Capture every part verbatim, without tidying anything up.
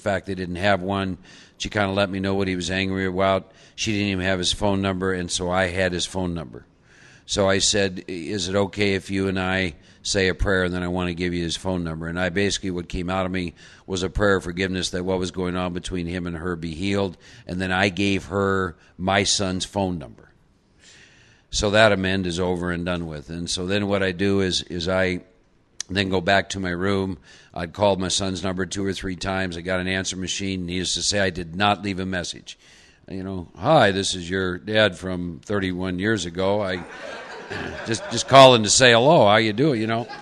fact, they didn't have one. She kind of let me know what he was angry about. She didn't even have his phone number, and so I had his phone number. So I said, is it okay if you and I say a prayer, and then I want to give you his phone number? And I basically, what came out of me was a prayer of forgiveness, that what was going on between him and her be healed, and then I gave her my son's phone number. So that amend is over and done with. And so then what I do is is I then go back to my room. I'd called my son's number two or three times. I got an answer machine. Needless to say, I did not leave a message. You know, hi, this is your dad from thirty-one years ago. I just just calling to say hello. How you doing? You know.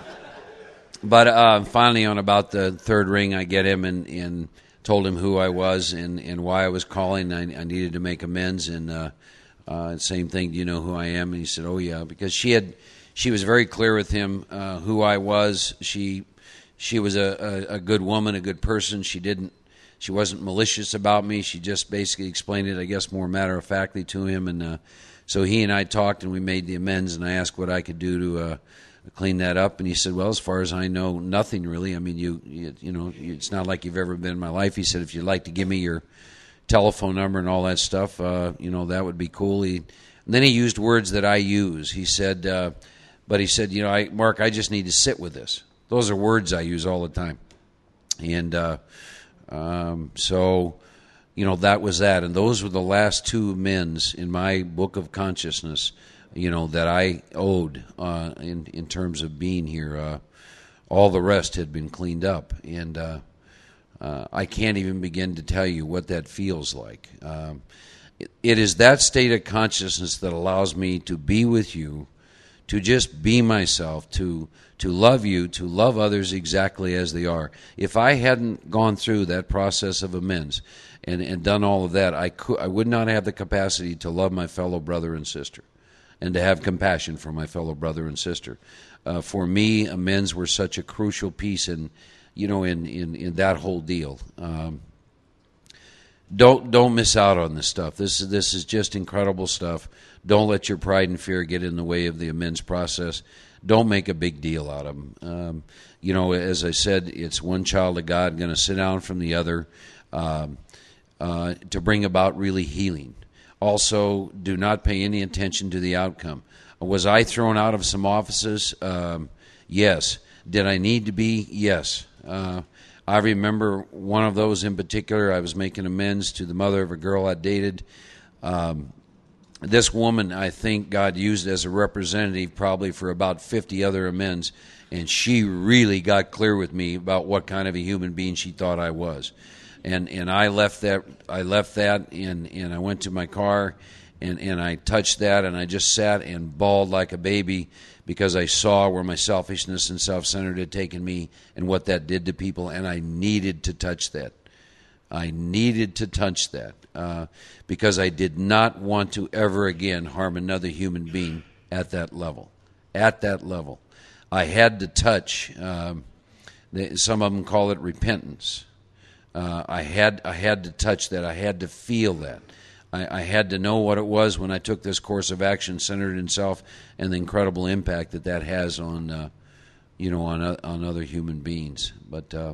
But uh, finally, on about the third ring, I get him and, and told him who I was and, and why I was calling. I, I needed to make amends. And uh, uh, same thing. Do you know who I am? And he said, "Oh yeah," because she had she was very clear with him uh, who I was. She she was a, a, a good woman, a good person. She didn't. She wasn't malicious about me. She just basically explained it, I guess, more matter-of-factly to him. And uh, so he and I talked, and we made the amends, and I asked what I could do to uh, clean that up. And he said, well, as far as I know, nothing really. I mean, you, you you know, it's not like you've ever been in my life. He said, if you'd like to give me your telephone number and all that stuff, uh, you know, that would be cool. He, and then he used words that I use. He said, uh, but he said, you know, I, Mark, I just need to sit with this. Those are words I use all the time. And uh Um, so, you know, that was that. And those were the last two amends in my book of consciousness, you know, that I owed uh, in, in terms of being here. Uh, all the rest had been cleaned up. And uh, uh, I can't even begin to tell you what that feels like. Um, it, it is that state of consciousness that allows me to be with you, to just be myself, to to love you, to love others exactly as they are. If I hadn't gone through that process of amends and, and done all of that, I could I would not have the capacity to love my fellow brother and sister and to have compassion for my fellow brother and sister. Uh, for me, amends were such a crucial piece in, you know, in, in, in that whole deal. Um, don't don't miss out on this stuff. This is this is just incredible stuff. Don't let your pride and fear get in the way of the amends process. Don't make a big deal out of them. Um, you know, as I said, it's one child of God going to sit down from the other um, uh, to bring about really healing. Also, do not pay any attention to the outcome. Was I thrown out of some offices? Um, yes. Did I need to be? Yes. Uh, I remember one of those in particular. I was making amends to the mother of a girl I dated. Um, this woman, I think God used as a representative probably for about fifty other amends, and she really got clear with me about what kind of a human being she thought I was. And and I left that I left that and, and I went to my car and, and I touched that and I just sat and bawled like a baby because I saw where my selfishness and self-centered had taken me and what that did to people, and I needed to touch that. I needed to touch that uh, because I did not want to ever again harm another human being at that level. At that level. I had to touch, um, some of them call it repentance. Uh, I had I had to touch that. I had to feel that. I, I had to know what it was when I took this course of action centered in self and the incredible impact that that has on, uh, you know, on uh, on other human beings. But uh,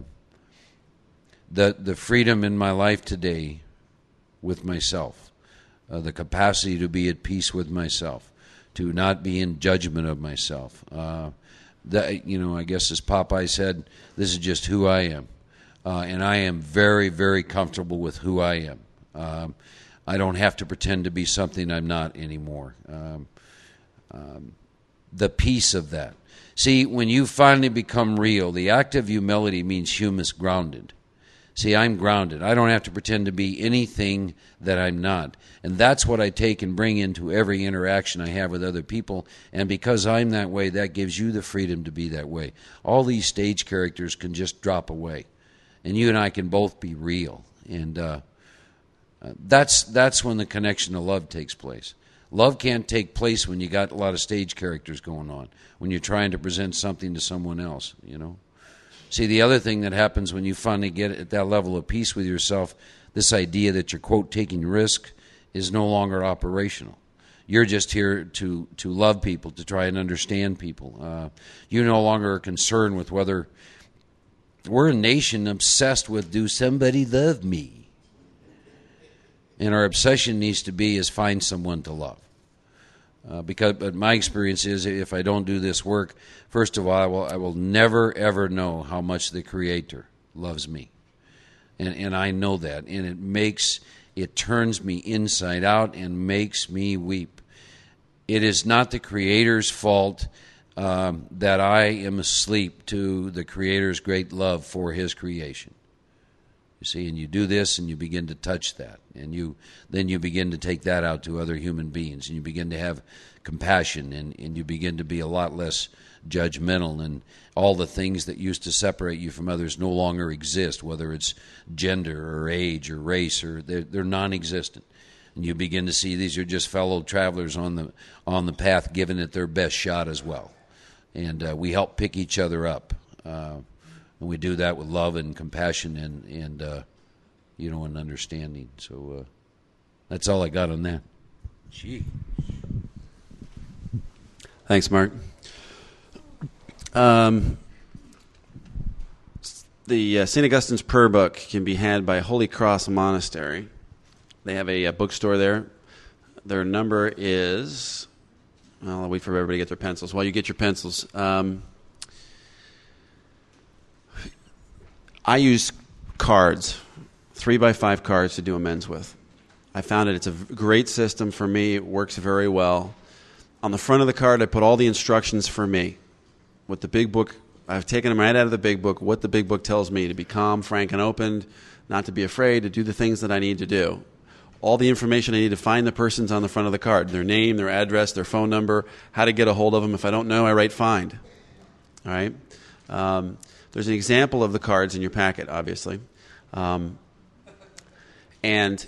the the freedom in my life today with myself, uh, the capacity to be at peace with myself, to not be in judgment of myself. Uh, that you know, I guess as Popeye said, this is just who I am. Uh, and I am very, very comfortable with who I am. Um, I don't have to pretend to be something I'm not anymore. Um, um, the peace of that. See, when you finally become real, the act of humility means humus grounded. See, I'm grounded. I don't have to pretend to be anything that I'm not. And that's what I take and bring into every interaction I have with other people. And because I'm that way, that gives you the freedom to be that way. All these stage characters can just drop away. And you and I can both be real. And uh, that's that's when the connection to love takes place. Love can't take place when you got a lot of stage characters going on, when you're trying to present something to someone else, you know. See, the other thing that happens when you finally get at that level of peace with yourself, this idea that you're, quote, taking risk is no longer operational. You're just here to, to love people, to try and understand people. Uh, you no longer are concerned with whether we're a nation obsessed with, do somebody love me? And our obsession needs to be is find someone to love. Uh, because, but my experience is, if I don't do this work, first of all, I will, I will never ever know how much the Creator loves me, and and I know that, and it makes it turns me inside out and makes me weep. It is not the Creator's fault um, that I am asleep to the Creator's great love for His creation. You see, and you do this, and you begin to touch that, and you then you begin to take that out to other human beings, and you begin to have compassion, and, and you begin to be a lot less judgmental, and all the things that used to separate you from others no longer exist, whether it's gender or age or race, or they're, they're non-existent. And you begin to see these are just fellow travelers on the on the path, giving it their best shot as well, and uh, we help pick each other up. Uh, And we do that with love and compassion and, and uh, you know, and understanding. So uh, that's all I got on that. Gee. Thanks, Mark. Um, the uh, Saint Augustine's Prayer Book can be had by Holy Cross Monastery. They have a, a bookstore there. Their number is, well, I'll wait for everybody to get their pencils. While you get your pencils, um, I use cards, three by five cards to do amends with. I found it. It's a great system for me. It works very well. On the front of the card, I put all the instructions for me. What the big book, I've taken them right out of the big book, what the big book tells me to be calm, frank, and open, not to be afraid, to do the things that I need to do. All the information I need to find the persons on the front of the card, their name, their address, their phone number, how to get a hold of them. If I don't know, I write find. All right? Um, There's an example of the cards in your packet, obviously. Um, and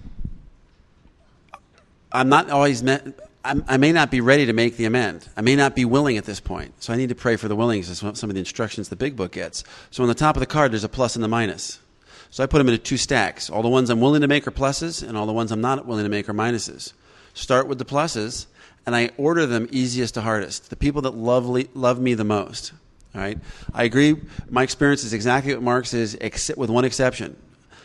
I'm not always meant, I'm, I may not be ready to make the amend. I may not be willing at this point. So I need to pray for the willingness. That's some of the instructions the big book gets. So on the top of the card, there's a plus and a minus. So I put them into two stacks. All the ones I'm willing to make are pluses, and all the ones I'm not willing to make are minuses. Start with the pluses, and I order them easiest to hardest. The people that love, love me the most. All right. I agree. My experience is exactly what Mark's is, except with one exception.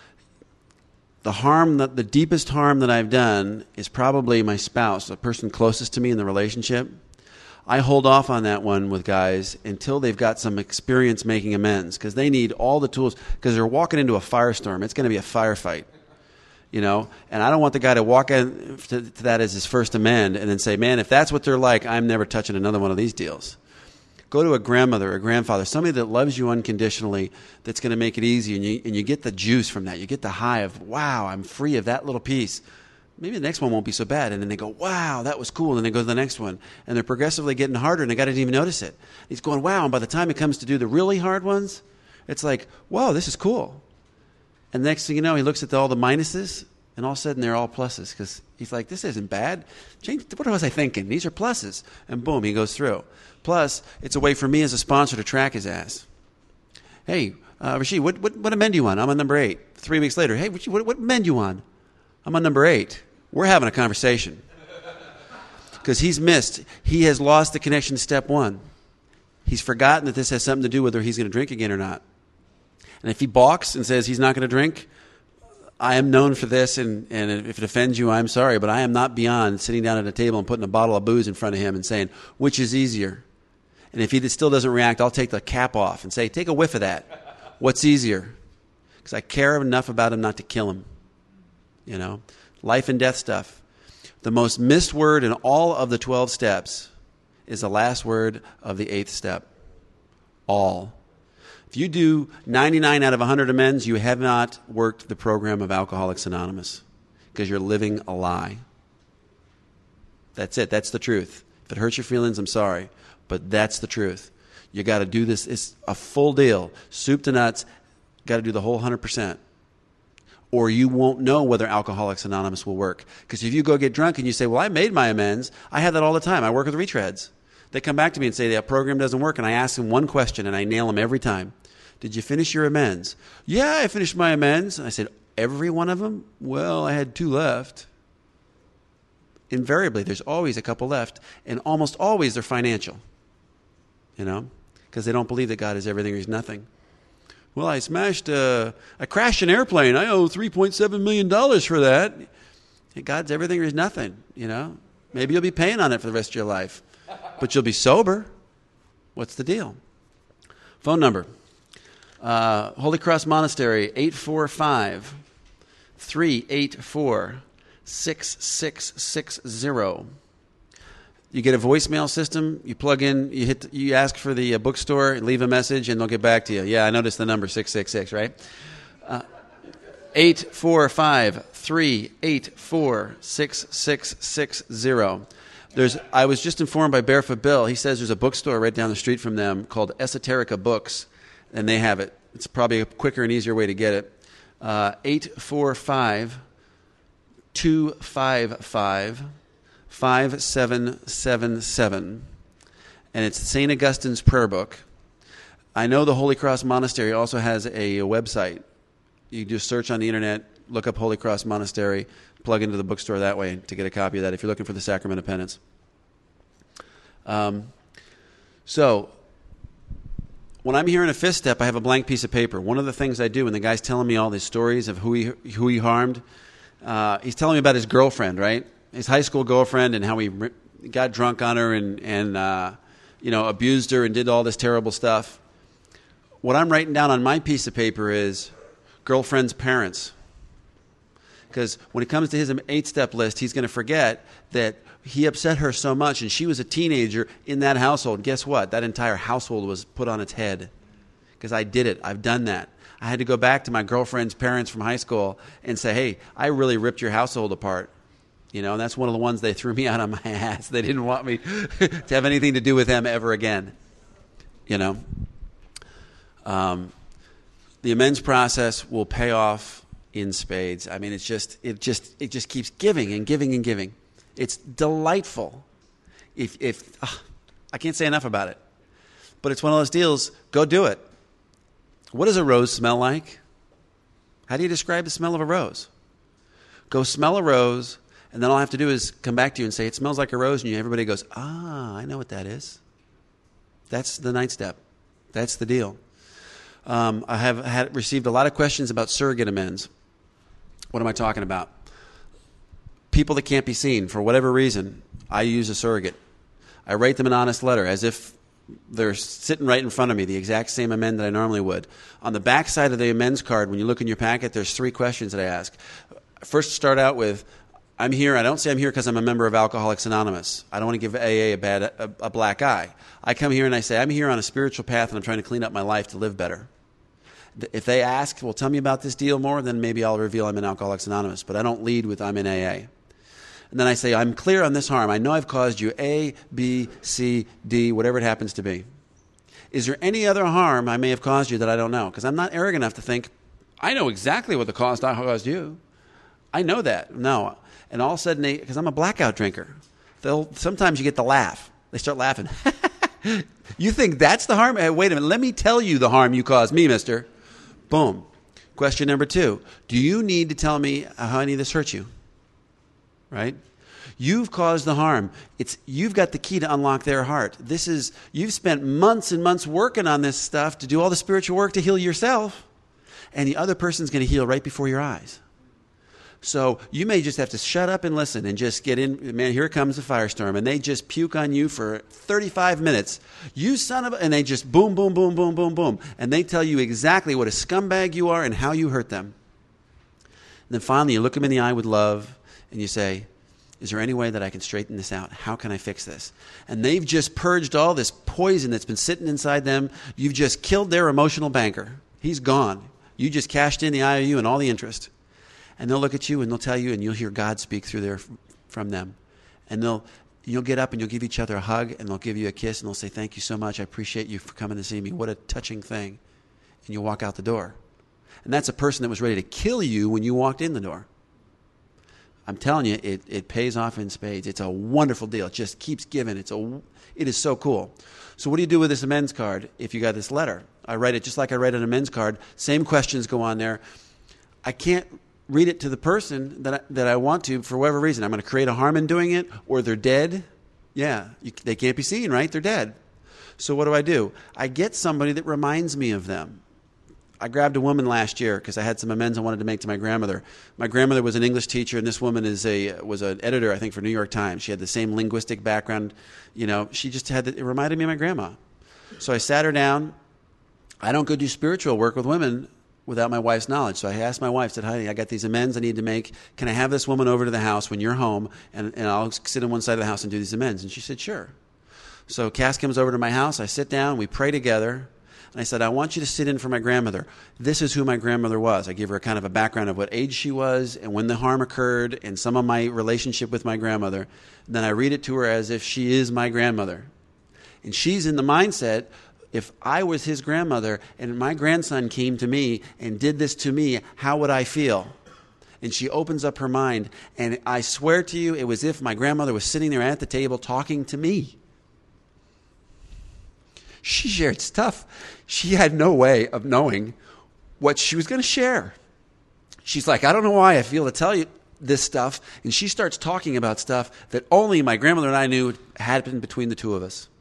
The harm, that the deepest harm that I've done is probably my spouse, the person closest to me in the relationship. I hold off on that one with guys until they've got some experience making amends, because they need all the tools, because they're walking into a firestorm. It's going to be a firefight. You know, and I don't want the guy to walk in to, to that as his first amend and then say, man, if that's what they're like, I'm never touching another one of these deals. Go to a grandmother or a grandfather, somebody that loves you unconditionally, that's going to make it easy, and you, and you get the juice from that. You get the high of, wow, I'm free of that little piece. Maybe the next one won't be so bad. And then they go, wow, that was cool. And then they go to the next one. And they're progressively getting harder, and the guy didn't even notice it. He's going, wow. And by the time it comes to do the really hard ones, it's like, whoa, this is cool. And next thing you know, he looks at the, all the minuses, and all of a sudden they're all pluses, because he's like, this isn't bad. Change, what was I thinking? These are pluses. And boom, he goes through. Plus, it's a way for me as a sponsor to track his ass. Hey, uh, Rashid, what, what, what amend you on? I'm on number eight. Three weeks later, hey, what, what, what amend you on? I'm on number eight. We're having a conversation. Because he's missed. He has lost the connection to step one. He's forgotten that this has something to do with whether he's going to drink again or not. And if he balks and says he's not going to drink, I am known for this, and, and if it offends you, I'm sorry, but I am not beyond sitting down at a table and putting a bottle of booze in front of him and saying, which is easier? And if he still doesn't react, I'll take the cap off and say, take a whiff of that. What's easier? Because I care enough about him not to kill him. You know? Life and death stuff. The most missed word in all of the twelve steps is the last word of the eighth step. All. If you do ninety-nine out of one hundred amends, you have not worked the program of Alcoholics Anonymous, because you're living a lie. That's it. That's the truth. If it hurts your feelings, I'm sorry. But that's the truth. You got to do this. It's a full deal. Soup to nuts. Got to do the whole one hundred percent. Or you won't know whether Alcoholics Anonymous will work. Because if you go get drunk and you say, well, I made my amends. I have that all the time. I work with retreads. They come back to me and say, that program doesn't work. And I ask them one question, and I nail them every time. Did you finish your amends? Yeah, I finished my amends. And I said, every one of them? Well, I had two left. Invariably, there's always a couple left. And almost always they're financial. You know? Because they don't believe that God is everything or He's nothing. Well, I smashed, a, I crashed an airplane. I owe three point seven million dollars for that. Hey, God's everything or is nothing, you know. Maybe you'll be paying on it for the rest of your life, but you'll be sober. What's the deal? Phone number. Uh, Holy Cross Monastery, eight four five, three eight four, six six six zero. You get a voicemail system. You plug in. You hit. You ask for the uh, bookstore. Leave a message, and they'll get back to you. Yeah, I noticed the number six six six. Right. Uh, eight four five three eight four six six six zero. There's. I was just informed by Barefoot Bill. He says there's a bookstore right down the street from them called Esoterica Books, and they have it. It's probably a quicker and easier way to get it. Uh, eight four five two five five. five seven seven seven, and it's Saint Augustine's prayer book. I know the Holy Cross Monastery also has a, a website. You just search on the internet, look up Holy Cross Monastery, plug into the bookstore that way to get a copy of that if you're looking for the Sacrament of Penance. Um, so, when I'm hearing a fifth step, I have a blank piece of paper. One of the things I do when the guy's telling me all these stories of who he, who he harmed, uh, he's telling me about his girlfriend, right? His high school girlfriend and how he got drunk on her and, and uh, you know, abused her and did all this terrible stuff. What I'm writing down on my piece of paper is girlfriend's parents. Because when it comes to his eight-step list, he's going to forget that he upset her so much and she was a teenager in that household. Guess what? That entire household was put on its head. Because I did it. I've done that. I had to go back to my girlfriend's parents from high school and say, hey, I really ripped your household apart. You know, and that's one of the ones they threw me out on my ass. They didn't want me to have anything to do with them ever again. You know, um, the amends process will pay off in spades. I mean, it's just it just it just keeps giving and giving and giving. It's delightful. If if oh, I can't say enough about it, but it's one of those deals. Go do it. What does a rose smell like? How do you describe the smell of a rose? Go smell a rose. And then all I have to do is come back to you and say, it smells like a rose. And you, everybody goes, ah, I know what that is. That's the ninth step. That's the deal. Um, I have had received a lot of questions about surrogate amends. What am I talking about? People that can't be seen. For whatever reason, I use a surrogate. I write them an honest letter as if they're sitting right in front of me, the exact same amend that I normally would. On the back side of the amends card, when you look in your packet, there's three questions that I ask. First, start out with, I'm here. I don't say I'm here because I'm a member of Alcoholics Anonymous. I don't want to give A A a bad a, a black eye. I come here and I say I'm here on a spiritual path and I'm trying to clean up my life to live better. If they ask, well, tell me about this deal more, then maybe I'll reveal I'm in Alcoholics Anonymous. But I don't lead with I'm in A A. And then I say I'm clear on this harm. I know I've caused you A, B, C, D, whatever it happens to be. Is there any other harm I may have caused you that I don't know? Because I'm not arrogant enough to think I know exactly what the cost I caused you. I know that. No. And all of a sudden, because I'm a blackout drinker, they'll sometimes you get the laugh. They start laughing. You think that's the harm? Hey, wait a minute. Let me tell you the harm you caused me, mister. Boom. Question number two. Do you need to tell me how any of this hurt you? Right? You've caused the harm. It's you've got the key to unlock their heart. This is you've spent months and months working on this stuff to do all the spiritual work to heal yourself, and the other person's going to heal right before your eyes. So you may just have to shut up and listen and just get in. Man, here comes the firestorm. And they just puke on you for thirty-five minutes. You son of a... And they just boom, boom, boom, boom, boom, boom. And they tell you exactly what a scumbag you are and how you hurt them. And then finally you look them in the eye with love and you say, is there any way that I can straighten this out? How can I fix this? And they've just purged all this poison that's been sitting inside them. You've just killed their emotional banker. He's gone. You just cashed in the I O U and all the interest. And they'll look at you and they'll tell you, and you'll hear God speak through there from them. And they'll, you'll get up and you'll give each other a hug and they'll give you a kiss and they'll say, thank you so much. I appreciate you for coming to see me. What a touching thing. And you'll walk out the door. And that's a person that was ready to kill you when you walked in the door. I'm telling you, it, it pays off in spades. It's a wonderful deal. It just keeps giving. It's a, it is so cool. So what do you do with this amends card if you got this letter? I write it just like I write an amends card. Same questions go on there. I can't read it to the person that I, that I want to for whatever reason. I'm going to create a harm in doing it, or they're dead. Yeah, you, they can't be seen, right? They're dead. So what do I do? I get somebody that reminds me of them. I grabbed a woman last year because I had some amends I wanted to make to my grandmother. My grandmother was an English teacher, and this woman is a was an editor, I think, for New York Times. She had the same linguistic background. You know, she just had the, it reminded me of my grandma. So I sat her down. I don't go do spiritual work with women without my wife's knowledge. So I asked my wife, said, honey, I got these amends I need to make. Can I have this woman over to the house when you're home, and, and I'll sit on one side of the house and do these amends? And she said, sure. So Cass comes over to my house. I sit down. We pray together. And I said, I want you to sit in for my grandmother. This is who my grandmother was. I gave her a kind of a background of what age she was and when the harm occurred and some of my relationship with my grandmother. And then I read it to her as if she is my grandmother. And she's in the mindset, if I was his grandmother and my grandson came to me and did this to me, how would I feel? And she opens up her mind. And I swear to you, it was as if my grandmother was sitting there at the table talking to me. She shared stuff. She had no way of knowing what she was going to share. She's like, I don't know why I feel to tell you this stuff. And she starts talking about stuff that only my grandmother and I knew happened between the two of us.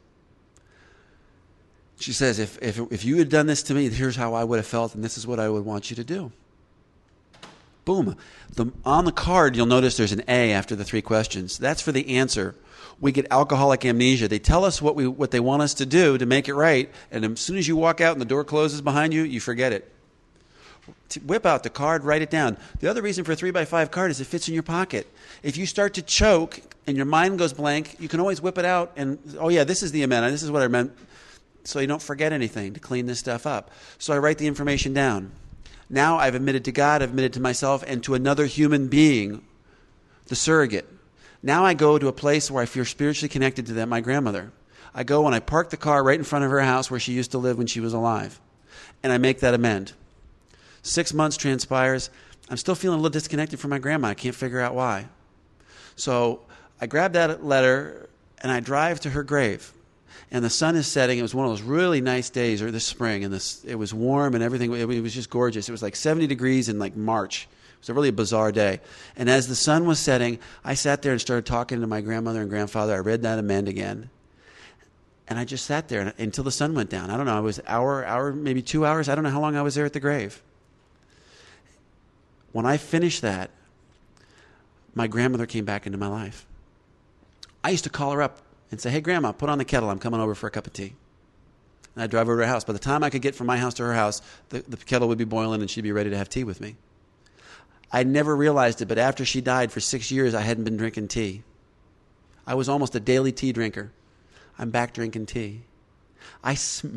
She says, if, if, if you had done this to me, here's how I would have felt, and this is what I would want you to do. Boom. The, on the card, you'll notice there's an A after the three questions. That's for the answer. We get alcoholic amnesia. They tell us what we what they want us to do to make it right, and as soon as you walk out and the door closes behind you, you forget it. Whip out the card, write it down. The other reason for a three by five card is it fits in your pocket. If you start to choke and your mind goes blank, you can always whip it out and, oh yeah, this is the amendment. This is what I meant. So you don't forget anything to clean this stuff up. So I write the information down. Now I've admitted to God, I've admitted to myself, and to another human being, the surrogate. Now I go to a place where I feel spiritually connected to them, my grandmother. I go and I park the car right in front of her house where she used to live when she was alive. And I make that amend. Six months transpires. I'm still feeling a little disconnected from my grandma. I can't figure out why. So I grab that letter and I drive to her grave. And the sun is setting. It was one of those really nice days, or this spring, and this, it was warm and everything. It, it was just gorgeous. It was like seventy degrees in like March. It was a really bizarre day. And as the sun was setting, I sat there and started talking to my grandmother and grandfather. I read that amend again. And I just sat there until the sun went down. I don't know. It was an hour, hour, maybe two hours. I don't know how long I was there at the grave. When I finished that, my grandmother came back into my life. I used to call her up and say, hey, Grandma, put on the kettle. I'm coming over for a cup of tea. And I'd drive over to her house. By the time I could get from my house to her house, the, the kettle would be boiling and she'd be ready to have tea with me. I never realized it, but after she died for six years, I hadn't been drinking tea. I was almost a daily tea drinker. I'm back drinking tea. I sm-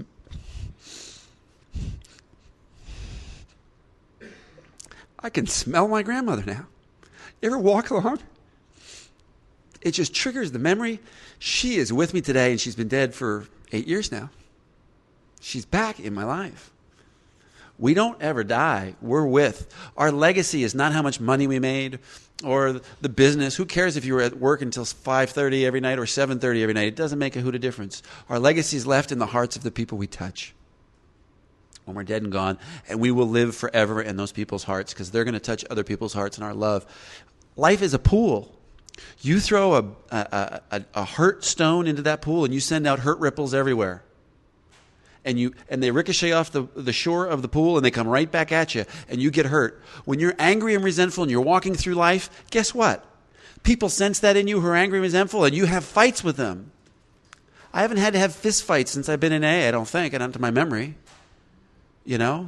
I can smell my grandmother now. You ever walk along? It just triggers the memory. She is with me today, and she's been dead for eight years now. She's back in my life. We don't ever die. We're with. Our legacy is not how much money we made or the business. Who cares if you were at work until five thirty every night or seven thirty every night? It doesn't make a hoot of difference. Our legacy is left in the hearts of the people we touch when we're dead and gone, and we will live forever in those people's hearts because they're going to touch other people's hearts in our love. Life is a pool. You throw a, a, a, a hurt stone into that pool, and you send out hurt ripples everywhere. And you and they ricochet off the, the shore of the pool, and they come right back at you, and you get hurt. When you're angry and resentful and you're walking through life, guess what? People sense that in you who are angry and resentful, and you have fights with them. I haven't had to have fist fights since I've been in A A, I don't think, not to my memory. You know?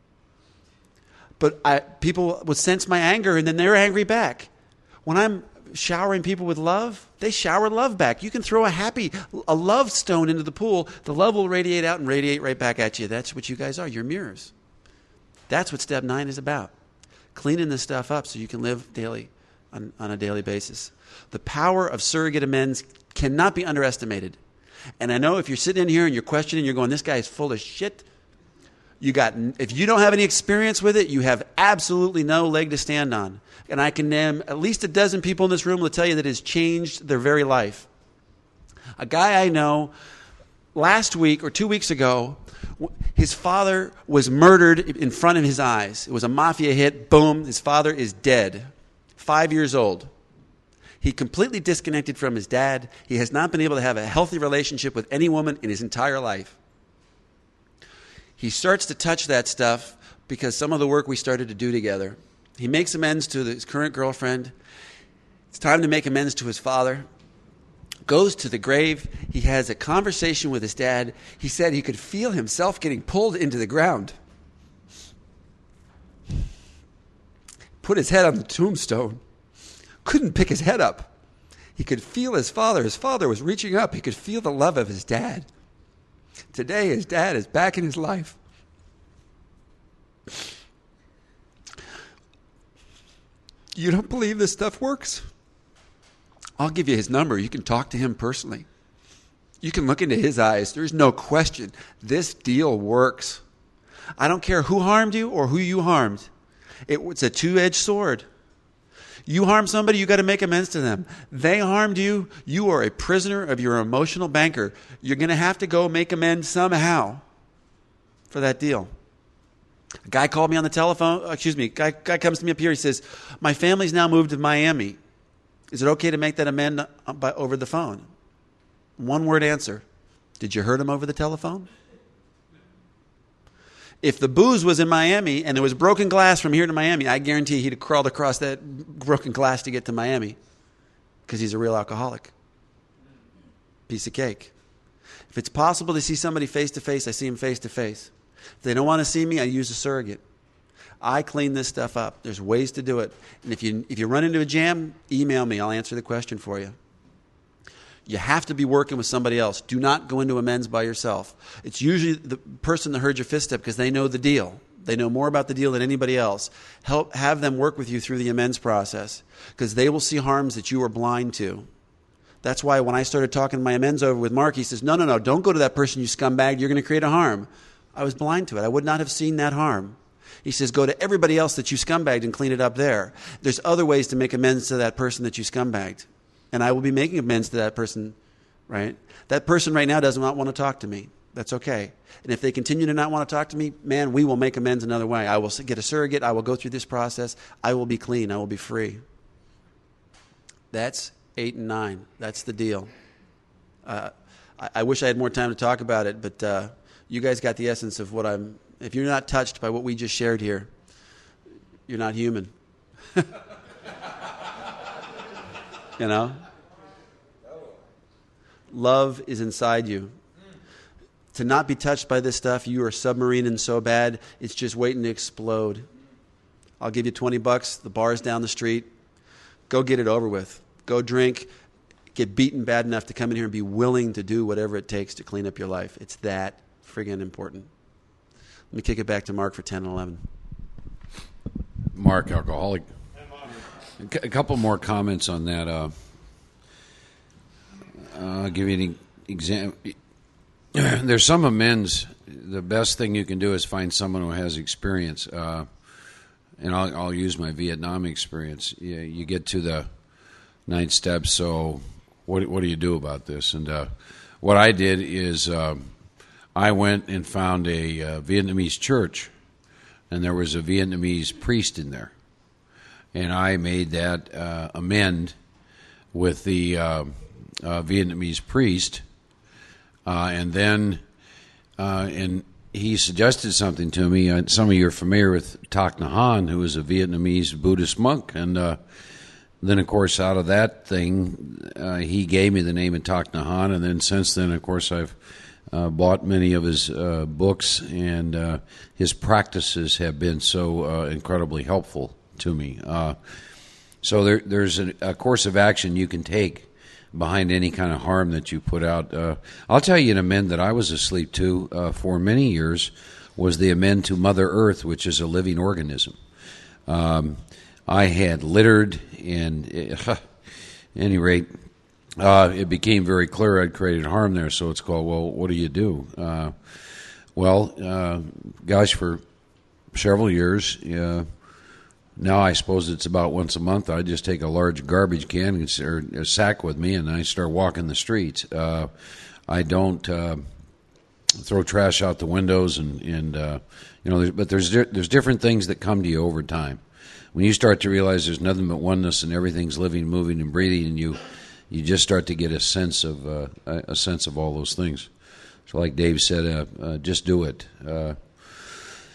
But I, people would sense my anger, and then they're angry back. When I'm showering people with love, they shower love back. You can throw a happy, a love stone into the pool. The love will radiate out and radiate right back at you. That's what you guys are. You're mirrors. That's what step nine is about. Cleaning this stuff up so you can live daily, on, on a daily basis. The power of surrogate amends cannot be underestimated. And I know if you're sitting in here and you're questioning, you're going, this guy is full of shit. You got, if you don't have any experience with it, you have absolutely no leg to stand on. And I can name at least a dozen people in this room will tell you that it has changed their very life. A guy I know, last week or two weeks ago, his father was murdered in front of his eyes. It was a mafia hit. Boom, his father is dead. Five years old. He completely disconnected from his dad. He has not been able to have a healthy relationship with any woman in his entire life. He starts to touch that stuff because some of the work we started to do together. He makes amends to his current girlfriend. It's time to make amends to his father. Goes to the grave. He has a conversation with his dad. He said he could feel himself getting pulled into the ground. Put his head on the tombstone. Couldn't pick his head up. He could feel his father. His father was reaching up. He could feel the love of his dad. Today, his dad is back in his life. You don't believe this stuff works? I'll give you his number. You can talk to him personally. You can look into his eyes. There's no question. This deal works. I don't care who harmed you or who you harmed. It, it's a two-edged sword. You harm somebody, you got to make amends to them. They harmed you. You are a prisoner of your emotional banker. You're going to have to go make amends somehow for that deal. A guy called me on the telephone. Excuse me. Guy, guy comes to me up here. He says, my family's now moved to Miami. Is it okay to make that amend by, over the phone? One word answer. Did you hurt him over the telephone? If the booze was in Miami and there was broken glass from here to Miami, I guarantee he'd have crawled across that broken glass to get to Miami because he's a real alcoholic. Piece of cake. If it's possible to see somebody face to face, I see him face to face. If they don't want to see me, I use a surrogate. I clean this stuff up. There's ways to do it. And if you if you run into a jam, email me. I'll answer the question for you. You have to be working with somebody else. Do not go into amends by yourself. It's usually the person that heard your fist step because they know the deal. They know more about the deal than anybody else. Help have them work with you through the amends process because they will see harms that you are blind to. That's why when I started talking my amends over with Mark, he says, no, no, no, don't go to that person, you scumbag. You're going to create a harm. I was blind to it. I would not have seen that harm. He says, go to everybody else that you scumbagged and clean it up there. There's other ways to make amends to that person that you scumbagged. And I will be making amends to that person, right? That person right now does not want to talk to me. That's okay. And if they continue to not want to talk to me, man, we will make amends another way. I will get a surrogate. I will go through this process. I will be clean. I will be free. That's eight and nine. That's the deal. Uh, I, I wish I had more time to talk about it, but uh, you guys got the essence of what I'm... If you're not touched by what we just shared here, you're not human. You know? Love is inside you. To not be touched by this stuff, you are submarining so bad, it's just waiting to explode. I'll give you twenty bucks. The bar's down the street. Go get it over with. Go drink. Get beaten bad enough to come in here and be willing to do whatever it takes to clean up your life. It's that friggin' important. Let me kick it back to Mark for ten and eleven. Mark, alcoholic. A couple more comments on that. Uh, I'll give you an example. There's some amends. The best thing you can do is find someone who has experience. Uh, and I'll, I'll use my Vietnam experience. You, you get to the ninth step, so what, what do you do about this? And uh, what I did is uh, I went and found a uh, Vietnamese church, and there was a Vietnamese priest in there. And I made that uh, amend with the uh, uh, Vietnamese priest, uh, and then uh, and he suggested something to me. Uh, some of you are familiar with Thich Nhat Hanh, who was a Vietnamese Buddhist monk, and uh, then of course out of that thing, uh, he gave me the name of Thich Nhat Hanh, and then since then, of course, I've uh, bought many of his uh, books, and uh, his practices have been so uh, incredibly helpful to me. Uh, so there, there's a, a course of action you can take behind any kind of harm that you put out. Uh, I'll tell you an amend that I was asleep to uh, for many years was the amend to Mother Earth, which is a living organism. Um, I had littered, and at any rate, uh, it became very clear I'd created harm there, so it's called, well, what do you do? Uh, well, uh, gosh, for several years, uh, now I suppose it's about once a month. I just take a large garbage can or a sack with me, and I start walking the streets. Uh, I don't uh, throw trash out the windows, and, and uh, you know. There's, but there's there's different things that come to you over time. When you start to realize there's nothing but oneness and everything's living, moving, and breathing, and you you just start to get a sense of uh, a sense of all those things. So, like Dave said, uh, uh, just do it. Uh,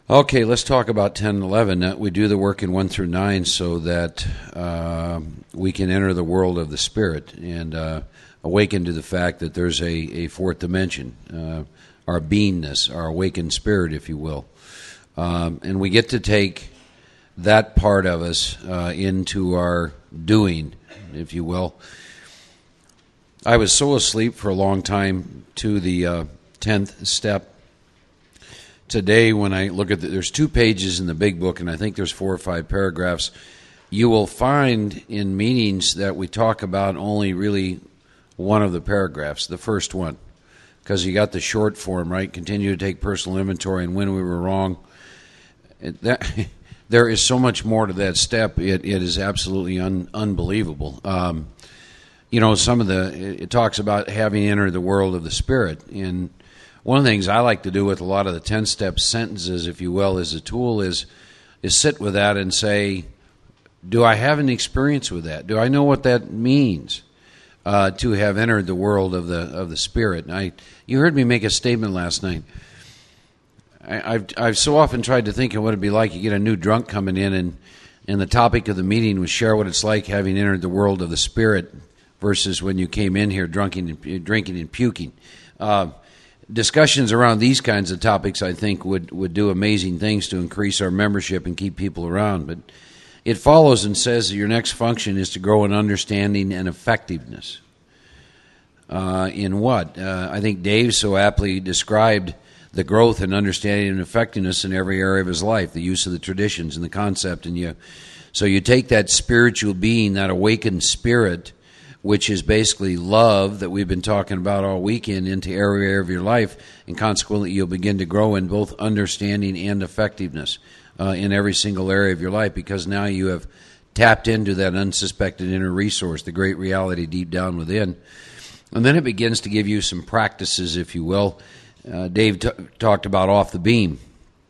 Okay, let's talk about ten and eleven. Uh, we do the work in one through nine so that uh, we can enter the world of the Spirit and uh, awaken to the fact that there's a, a fourth dimension, uh, our beingness, our awakened spirit, if you will. Um, and we get to take that part of us uh, into our doing, if you will. I was so asleep for a long time to the uh, tenth step. Today, when I look at the, there's two pages in the big book, and I think there's four or five paragraphs. You will find in meetings that we talk about only really one of the paragraphs, the first one, because you got the short form, right? Continue to take personal inventory and when we were wrong. It, that, there is so much more to that step. It, it is absolutely un, unbelievable. Um, you know, some of the, it, it talks about having entered the world of the Spirit, and one of the things I like to do with a lot of the ten-step sentences, if you will, as a tool is is sit with that and say, do I have an experience with that? Do I know what that means uh, to have entered the world of the of the Spirit? And I, you heard me make a statement last night. I, I've I've so often tried to think of what it'd be like. You get a new drunk coming in, and and the topic of the meeting was share what it's like having entered the world of the Spirit versus when you came in here drinking and, drinking and puking. Uh, Discussions around these kinds of topics, I think, would, would do amazing things to increase our membership and keep people around. But it follows and says that your next function is to grow in understanding and effectiveness. Uh, in what? Uh, I think Dave so aptly described the growth in understanding and effectiveness in every area of his life, the use of the traditions and the concept. And you, so you take that spiritual being, that awakened spirit, which is basically love that we've been talking about all weekend, into every area of your life, and consequently you'll begin to grow in both understanding and effectiveness uh, in every single area of your life, because now you have tapped into that unsuspected inner resource, the great reality deep down within. And then it begins to give you some practices, if you will. Uh, Dave t- talked about off the beam.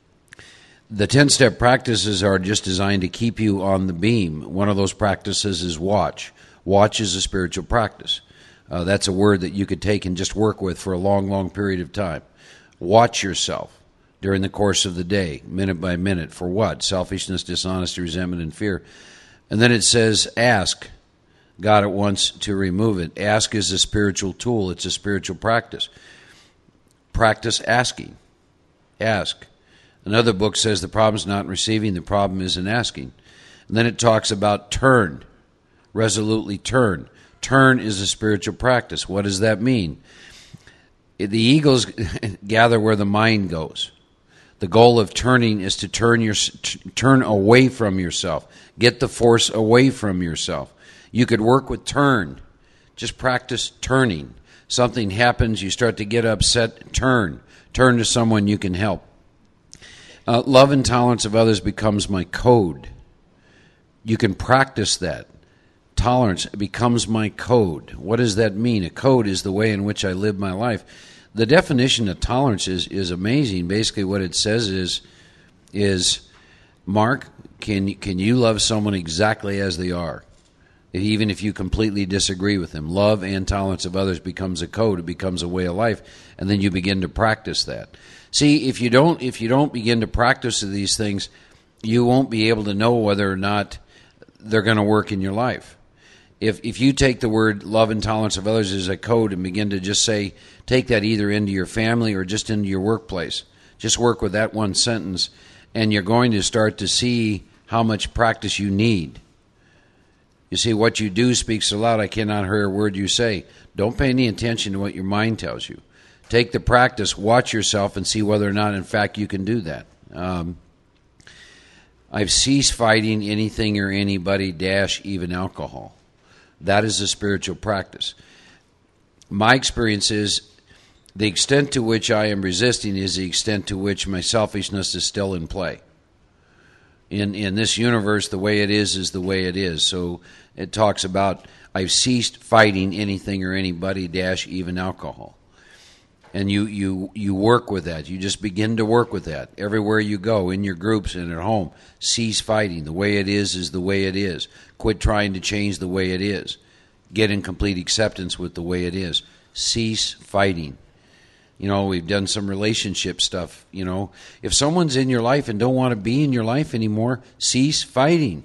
The ten-step practices are just designed to keep you on the beam. One of those practices is watch. Watch is a spiritual practice. Uh, that's a word that you could take and just work with for a long, long period of time. Watch yourself during the course of the day, minute by minute. For what? Selfishness, dishonesty, resentment, and fear. And then it says, ask God at once to remove it. Ask is a spiritual tool. It's a spiritual practice. Practice asking. Ask. Another book says the problem is not in receiving, the problem is in asking. And then it talks about turn. Resolutely turn. Turn is a spiritual practice. What does that mean? The eagles gather where the mind goes. The goal of turning is to turn your turn away from yourself. Get the force away from yourself. You could work with turn. Just practice turning. Something happens, you start to get upset, turn. Turn to someone you can help. Uh, love and tolerance of others becomes my code. You can practice that. Tolerance becomes my code. What does that mean? A code is the way in which I live my life. The definition of tolerance is, is amazing. Basically what it says is, is Mark, can, can you love someone exactly as they are? Even if you completely disagree with them. Love and tolerance of others becomes a code. It becomes a way of life. And then you begin to practice that. See, if you don't, if you don't begin to practice these things, you won't be able to know whether or not they're going to work in your life. If if you take the word love and tolerance of others as a code and begin to just say, take that either into your family or just into your workplace, just work with that one sentence, and you're going to start to see how much practice you need. You see, what you do speaks aloud. I cannot hear a word you say. Don't pay any attention to what your mind tells you. Take the practice, watch yourself, and see whether or not, in fact, you can do that. Um, I've ceased fighting anything or anybody, dash, even alcohol. That is a spiritual practice. My experience is the extent to which I am resisting is the extent to which my selfishness is still in play. In in this universe, the way it is is the way it is. So it talks about, I've ceased fighting anything or anybody, dash, even alcohol. And you, you, you work with that. You just begin to work with that. Everywhere you go, in your groups and at home, cease fighting. The way it is is the way it is. Quit trying to change the way it is. Get in complete acceptance with the way it is. Cease fighting. You know, we've done some relationship stuff. You know, if someone's in your life and don't want to be in your life anymore, cease fighting.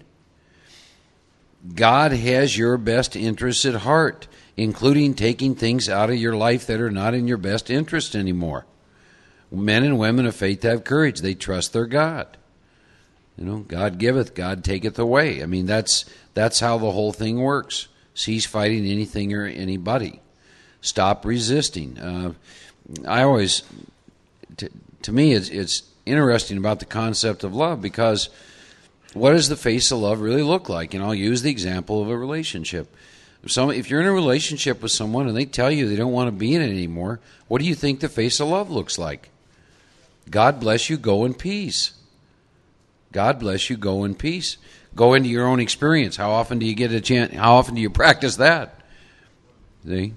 God has your best interests at heart, including taking things out of your life that are not in your best interest anymore. Men and women of faith have courage. They trust their God. You know, God giveth, God taketh away. I mean, that's that's how the whole thing works. Cease fighting anything or anybody. Stop resisting. Uh, I always, to, to me, it's, it's interesting about the concept of love, because what does the face of love really look like? And I'll use the example of a relationship. If, some, if you're in a relationship with someone and they tell you they don't want to be in it anymore, what do you think the face of love looks like? God bless you, go in peace. God bless you, go in peace. Go into your own experience. How often do you get a chance? How often do you practice that? See?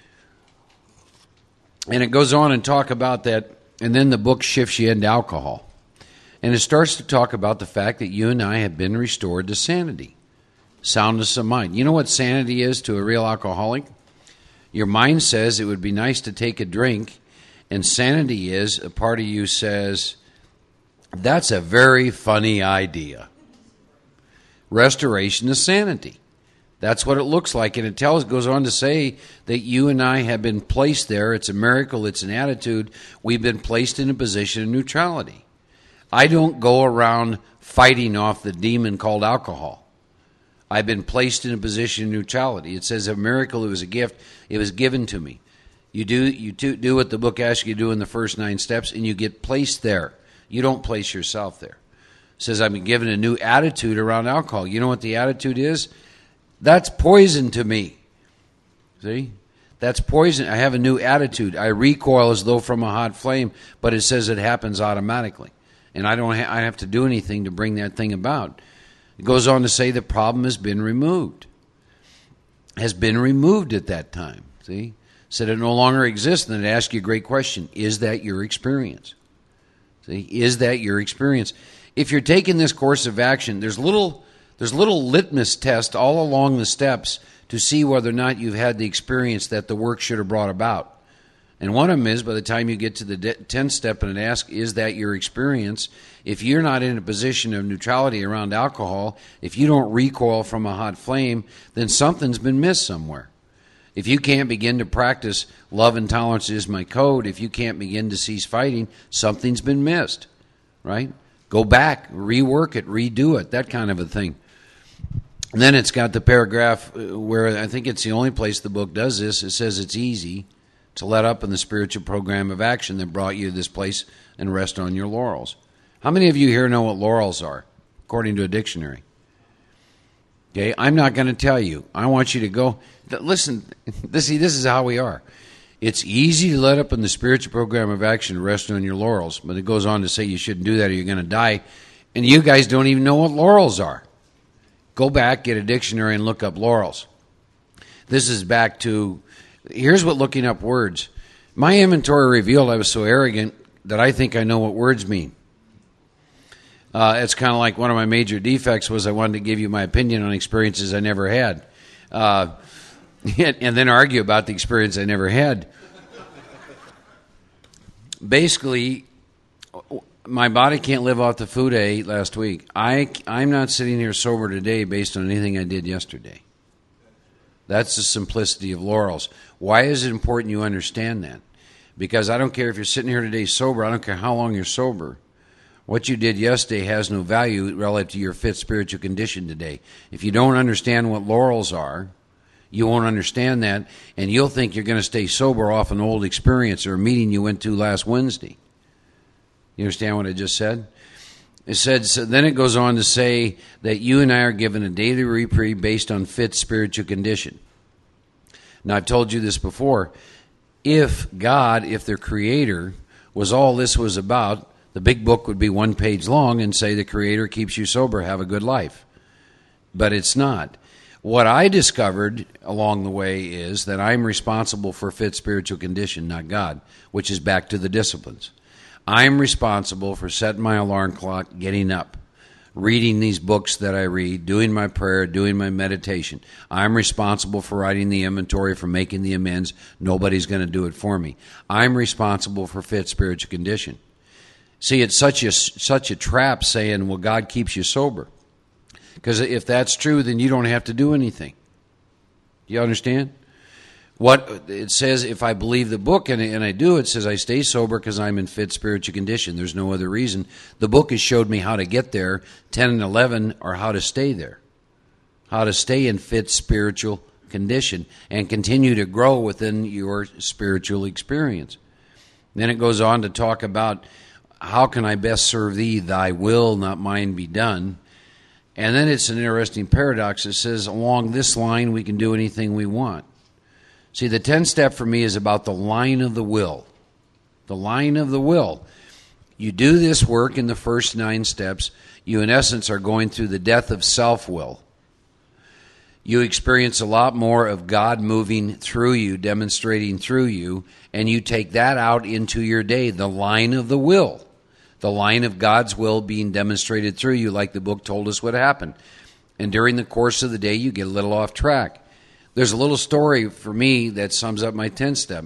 And it goes on and talk about that, and then the book shifts you into alcohol. And it starts to talk about the fact that you and I have been restored to sanity, soundness of mind. You know what sanity is to a real alcoholic? Your mind says it would be nice to take a drink, and sanity is a part of you says, that's a very funny idea. Restoration to sanity. That's what it looks like, and it tells, goes on to say that you and I have been placed there. It's a miracle. It's an attitude. We've been placed in a position of neutrality. I don't go around fighting off the demon called alcohol. I've been placed in a position of neutrality. It says a miracle. It was a gift. It was given to me. You do you do, do what the book asks you to do in the first nine steps, and you get placed there. You don't place yourself there. It says I've been given a new attitude around alcohol. You know what the attitude is? That's poison to me. See? That's poison. I have a new attitude. I recoil as though from a hot flame, but it says it happens automatically. And I don't ha- I have to do anything to bring that thing about. It goes on to say the problem has been removed. Has been removed at that time. See? Said it no longer exists, and it asks you a great question. Is that your experience? See? Is that your experience? If you're taking this course of action, there's little... There's little litmus test all along the steps to see whether or not you've had the experience that the work should have brought about. And one of them is, by the time you get to the tenth step and ask, is that your experience? If you're not in a position of neutrality around alcohol, if you don't recoil from a hot flame, then something's been missed somewhere. If you can't begin to practice love and tolerance is my code, if you can't begin to cease fighting, something's been missed, right? Go back, rework it, redo it, that kind of a thing. And then it's got the paragraph where I think it's the only place the book does this. It says it's easy to let up in the spiritual program of action that brought you to this place and rest on your laurels. How many of you here know what laurels are, according to a dictionary? Okay, I'm not going to tell you. I want you to go. Listen, this, this is how we are. It's easy to let up in the spiritual program of action and rest on your laurels, but it goes on to say you shouldn't do that or you're going to die. And you guys don't even know what laurels are. Go back, get a dictionary, and look up laurels. This is back to, here's what looking up words. My inventory revealed I was so arrogant that I think I know what words mean. Uh, it's kind of like one of my major defects was I wanted to give you my opinion on experiences I never had. Uh, and then argue about the experience I never had. Basically, my body can't live off the food I ate last week. I, I'm not sitting here sober today based on anything I did yesterday. That's the simplicity of laurels. Why is it important you understand that? Because I don't care if you're sitting here today sober. I don't care how long you're sober. What you did yesterday has no value relative to your fit spiritual condition today. If you don't understand what laurels are, you won't understand that, and you'll think you're going to stay sober off an old experience or a meeting you went to last Wednesday. You understand what I just said? It said, so then it goes on to say that you and I are given a daily reprieve based on fit spiritual condition. Now, I've told you this before. If God, if the Creator, was all this was about, the big book would be one page long and say the Creator keeps you sober, have a good life. But it's not. What I discovered along the way is that I'm responsible for fit spiritual condition, not God, which is back to the disciplines. I'm responsible for setting my alarm clock, getting up, reading these books that I read, doing my prayer, doing my meditation. I'm responsible for writing the inventory, for making the amends. Nobody's going to do it for me. I'm responsible for fit spiritual condition. See, it's such a, such a trap saying, well, God keeps you sober. Because if that's true, then you don't have to do anything. You understand? What it says, if I believe the book and, and I do, it says I stay sober because I'm in fit spiritual condition. There's no other reason. The book has showed me how to get there. ten and eleven are how to stay there. How to stay in fit spiritual condition and continue to grow within your spiritual experience. Then it goes on to talk about how can I best serve thee, thy will, not mine, be done. And then it's an interesting paradox. It says along this line we can do anything we want. See, the ten-step for me is about the line of the will. The line of the will. You do this work in the first nine steps. You, in essence, are going through the death of self-will. You experience a lot more of God moving through you, demonstrating through you, and you take that out into your day, the line of the will. The line of God's will being demonstrated through you, like the book told us what happened. And during the course of the day, you get a little off track. There's a little story for me that sums up my ten-step.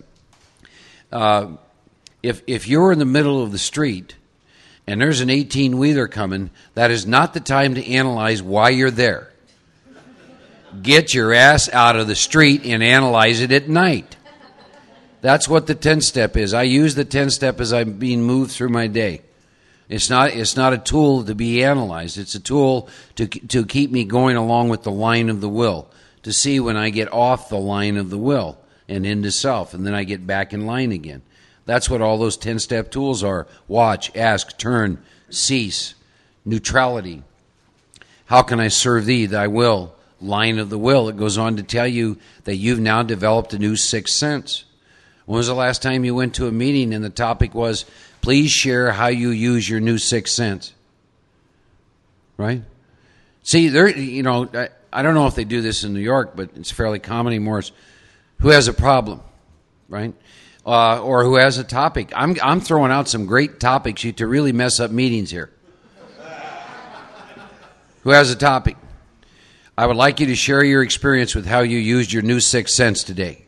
Uh, if if you're in the middle of the street and there's an eighteen-wheeler coming, that is not the time to analyze why you're there. Get your ass out of the street and analyze it at night. That's what the ten-step is. I use the ten-step as I'm being moved through my day. It's not it's not a tool to be analyzed. It's a tool to to keep me going along with the line of the will, to see when I get off the line of the will and into self, and then I get back in line again. That's what all those ten-step tools are. Watch, ask, turn, cease, neutrality. How can I serve thee, thy will? Line of the will. It goes on to tell you that you've now developed a new sixth sense. When was the last time you went to a meeting and the topic was, please share how you use your new sixth sense? Right? See, there, you know, I, I don't know if they do this in New York, but it's fairly common anymore. It's who has a problem, right? Uh, or who has a topic. I'm I'm throwing out some great topics to really mess up meetings here. Who has a topic? I would like you to share your experience with how you used your new sixth sense today.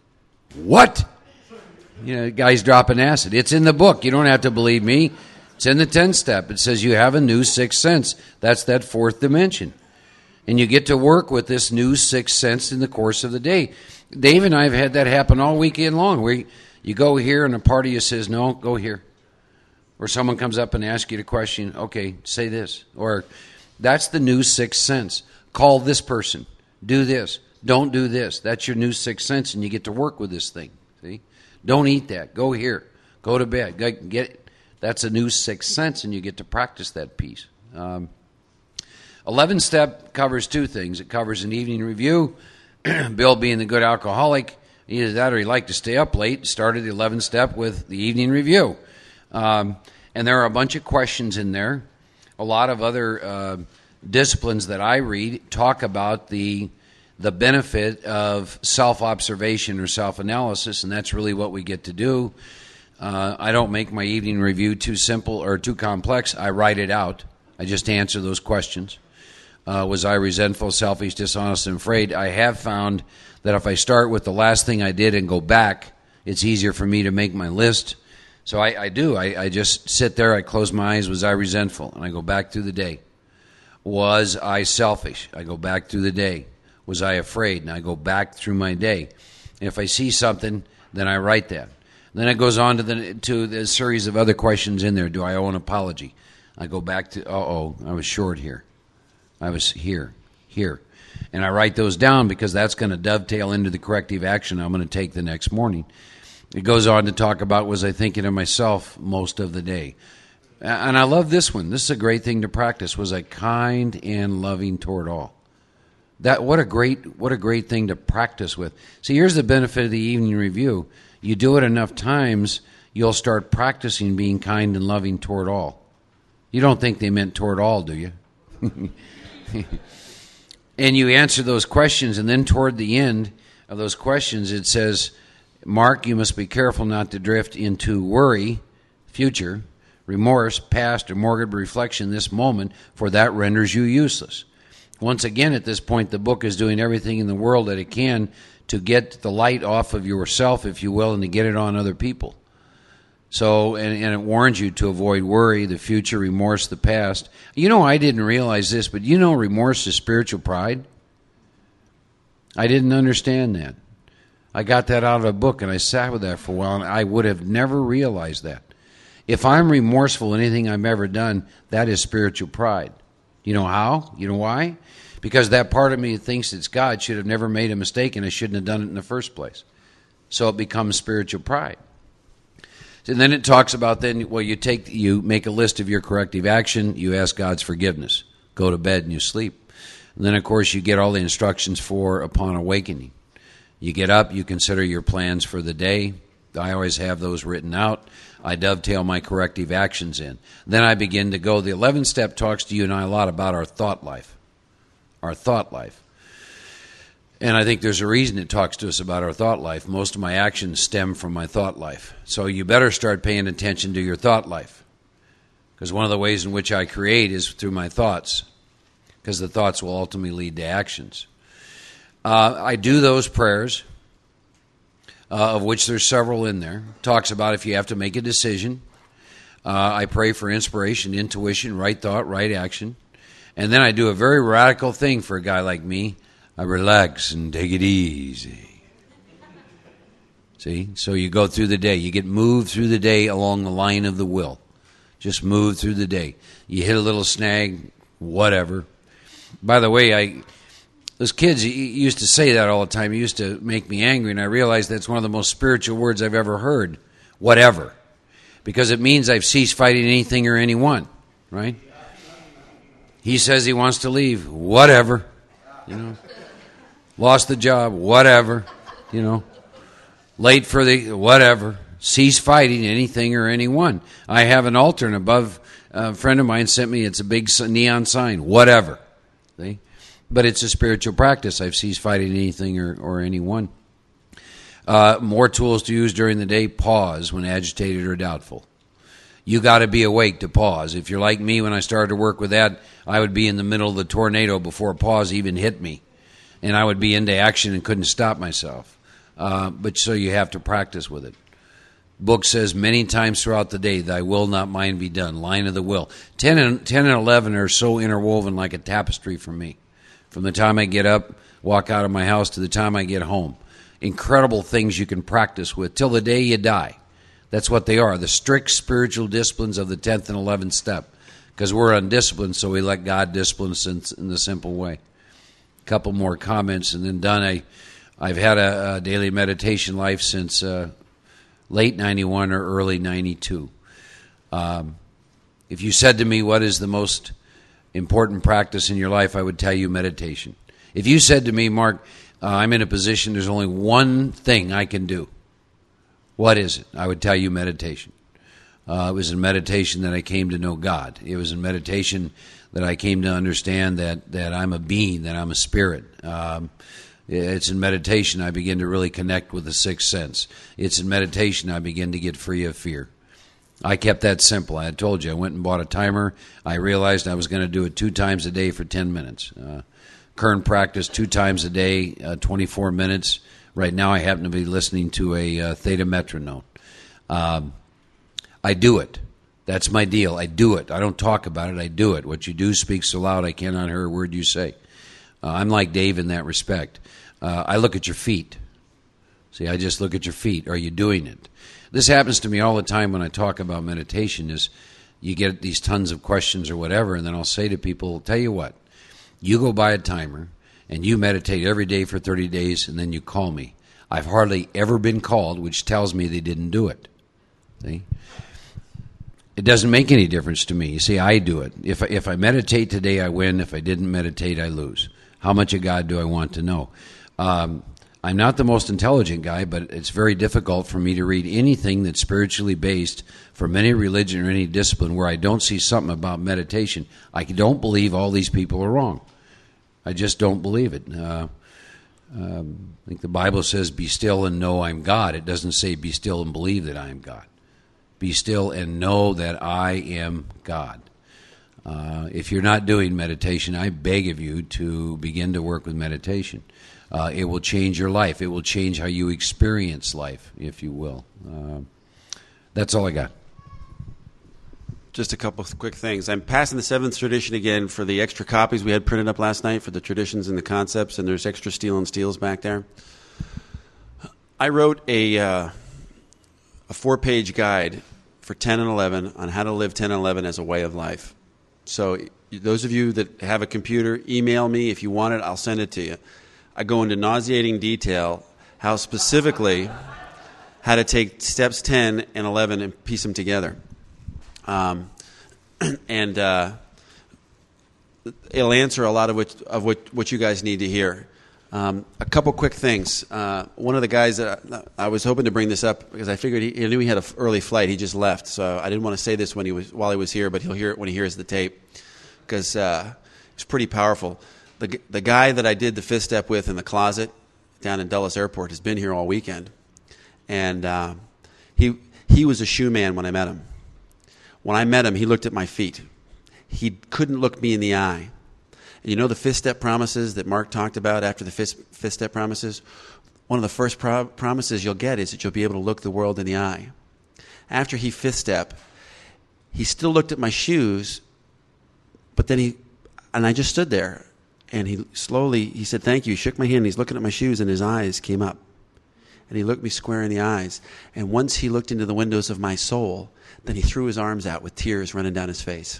What? You know, guy's dropping acid. It's in the book. You don't have to believe me. It's in the ten-step. It says you have a new sixth sense. That's that fourth dimension. And you get to work with this new sixth sense in the course of the day. Dave and I have had that happen all weekend long, where you go here and a part of you says, no, go here. Or someone comes up and asks you a question, okay, say this. Or that's the new sixth sense. Call this person. Do this. Don't do this. That's your new sixth sense, and you get to work with this thing. See? Don't eat that. Go here. Go to bed. Get, get That's a new sixth sense, and you get to practice that piece. Um, eleven-step covers two things. It covers an evening review. Bill, being the good alcoholic, either that or he liked to stay up late, started the eleven-step with the evening review. Um, and there are a bunch of questions in there. A lot of other uh, disciplines that I read talk about the the benefit of self-observation or self-analysis, and that's really what we get to do. Uh, I don't make my evening review too simple or too complex. I write it out. I just answer those questions. Uh, was I resentful, selfish, dishonest, and afraid? I have found that if I start with the last thing I did and go back, it's easier for me to make my list. So I, I do. I, I just sit there, I close my eyes. Was I resentful? And I go back through the day. Was I selfish? I go back through the day. Was I afraid? And I go back through my day. And if I see something, then I write that. Then it goes on to the to the series of other questions in there. Do I owe an apology? I go back to, uh-oh, I was short here. I was here, here. And I write those down because that's going to dovetail into the corrective action I'm going to take the next morning. It goes on to talk about, was I thinking of myself most of the day? And I love this one. This is a great thing to practice. Was I kind and loving toward all? That what a great what a great thing to practice with. See, here's the benefit of the evening review. You do it enough times, you'll start practicing being kind and loving toward all. You don't think they meant toward all, do you? And you answer those questions, and then toward the end of those questions, it says, Mark, you must be careful not to drift into worry, future, remorse, past, or morbid reflection in this moment, for that renders you useless. Once again, at this point, the book is doing everything in the world that it can to get the light off of yourself, if you will, and to get it on other people. So, and, and it warns you to avoid worry, the future, remorse, the past. You know, I didn't realize this, but you know remorse is spiritual pride? I didn't understand that. I got that out of a book, and I sat with that for a while, and I would have never realized that. If I'm remorseful in anything I've ever done, that is spiritual pride. You know how? You know why? Because that part of me that thinks it's God should have never made a mistake, and I shouldn't have done it in the first place. So it becomes spiritual pride. And then it talks about then, well, you take, you make a list of your corrective action, you ask God's forgiveness, go to bed and you sleep. And then, of course, you get all the instructions for upon awakening. You get up, you consider your plans for the day. I always have those written out. I dovetail my corrective actions in. Then I begin to go. The eleventh step talks to you and I a lot about our thought life. Our thought life. And I think there's a reason it talks to us about our thought life. Most of my actions stem from my thought life. So you better start paying attention to your thought life. Because one of the ways in which I create is through my thoughts. Because the thoughts will ultimately lead to actions. Uh, I do those prayers, uh, of which there's several in there. Talks about if you have to make a decision. Uh, I pray for inspiration, intuition, right thought, right action. And then I do a very radical thing for a guy like me. I relax and take it easy. See? So you go through the day. You get moved through the day along the line of the will. Just move through the day. You hit a little snag, whatever. By the way, I those kids used to say that all the time. It used to make me angry, and I realized that's one of the most spiritual words I've ever heard. Whatever. Because it means I've ceased fighting anything or anyone. Right? He says he wants to leave. Whatever. You know? Lost the job, whatever, you know, late for the, whatever, cease fighting anything or anyone. I have an altar and above, a friend of mine sent me, it's a big neon sign, whatever. See? But it's a spiritual practice. I've ceased fighting anything or, or anyone. Uh, more tools to use during the day, pause when agitated or doubtful. You got to be awake to pause. If you're like me, when I started to work with that, I would be in the middle of the tornado before pause even hit me. And I would be into action and couldn't stop myself. Uh, but so you have to practice with it. Book says many times throughout the day, thy will, not mine, be done. Line of the will. ten and, ten and eleven are so interwoven like a tapestry for me. From the time I get up, walk out of my house, to the time I get home. Incredible things you can practice with till the day you die. That's what they are, the strict spiritual disciplines of the tenth and eleventh step. Because we're undisciplined, so we let God discipline us in, in the simple way. Couple more comments and then done. I, I've had a, a daily meditation life since uh, late ninety-one or early ninety-two. Um, if you said to me, what is the most important practice in your life, I would tell you meditation. If you said to me, Mark, uh, I'm in a position, there's only one thing I can do. What is it? I would tell you meditation. Uh, it was in meditation that I came to know God. It was in meditation that I came to understand that, that I'm a being, that I'm a spirit. Um, it's in meditation I begin to really connect with the sixth sense. It's in meditation I begin to get free of fear. I kept that simple. I had told you, I went and bought a timer. I realized I was going to do it two times a day for ten minutes. Uh, current practice, two times a day, uh, twenty-four minutes. Right now I happen to be listening to a uh, theta metronome. Um, I do it. That's my deal. I do it. I don't talk about it. I do it. What you do speaks so loud I cannot hear a word you say. Uh, I'm like Dave in that respect. Uh, I look at your feet. See, I just look at your feet. Are you doing it? This happens to me all the time when I talk about meditation is you get these tons of questions or whatever, and then I'll say to people, tell you what, you go buy a timer, and you meditate every day for thirty days, and then you call me. I've hardly ever been called, which tells me they didn't do it. See? It doesn't make any difference to me. You see, I do it. If I, if I meditate today, I win. If I didn't meditate, I lose. How much of God do I want to know? Um, I'm not the most intelligent guy, but it's very difficult for me to read anything that's spiritually based from any religion or any discipline where I don't see something about meditation. I don't believe all these people are wrong. I just don't believe it. Uh, um, I think the Bible says, be still and know I'm God. It doesn't say be still and believe that I am God. Be still and know that I am God. Uh, if you're not doing meditation, I beg of you to begin to work with meditation. Uh, it will change your life. It will change how you experience life, if you will. Uh, that's all I got. Just a couple of quick things. I'm passing the seventh tradition again for the extra copies we had printed up last night for the traditions and the concepts, and there's extra steel and steels back there. I wrote a uh, a four-page guide for ten and eleven on how to live ten and eleven as a way of life. So those of you that have a computer, email me. If you want it, I'll send it to you. I go into nauseating detail how specifically how to take steps ten and eleven and piece them together. Um, and uh, it'll answer a lot of what, of what, what you guys need to hear. Um, a couple quick things. Uh, one of the guys that I, I was hoping to bring this up because I figured he, he knew he had an early flight. He just left, so I didn't want to say this when he was while he was here, but he'll hear it when he hears the tape because uh, it's pretty powerful. The the guy that I did the fifth step with in the closet down in Dulles Airport has been here all weekend, and uh, he he was a shoe man when I met him. When I met him, he looked at my feet. He couldn't look me in the eye. And you know the fifth step promises that Mark talked about after the fifth, fifth step promises? One of the first pro- promises you'll get is that you'll be able to look the world in the eye. After he fifth step, he still looked at my shoes, but then he, and I just stood there. And he slowly, he said, thank you. He shook my hand. He's looking at my shoes, and his eyes came up. And he looked me square in the eyes. And once he looked into the windows of my soul, then he threw his arms out with tears running down his face.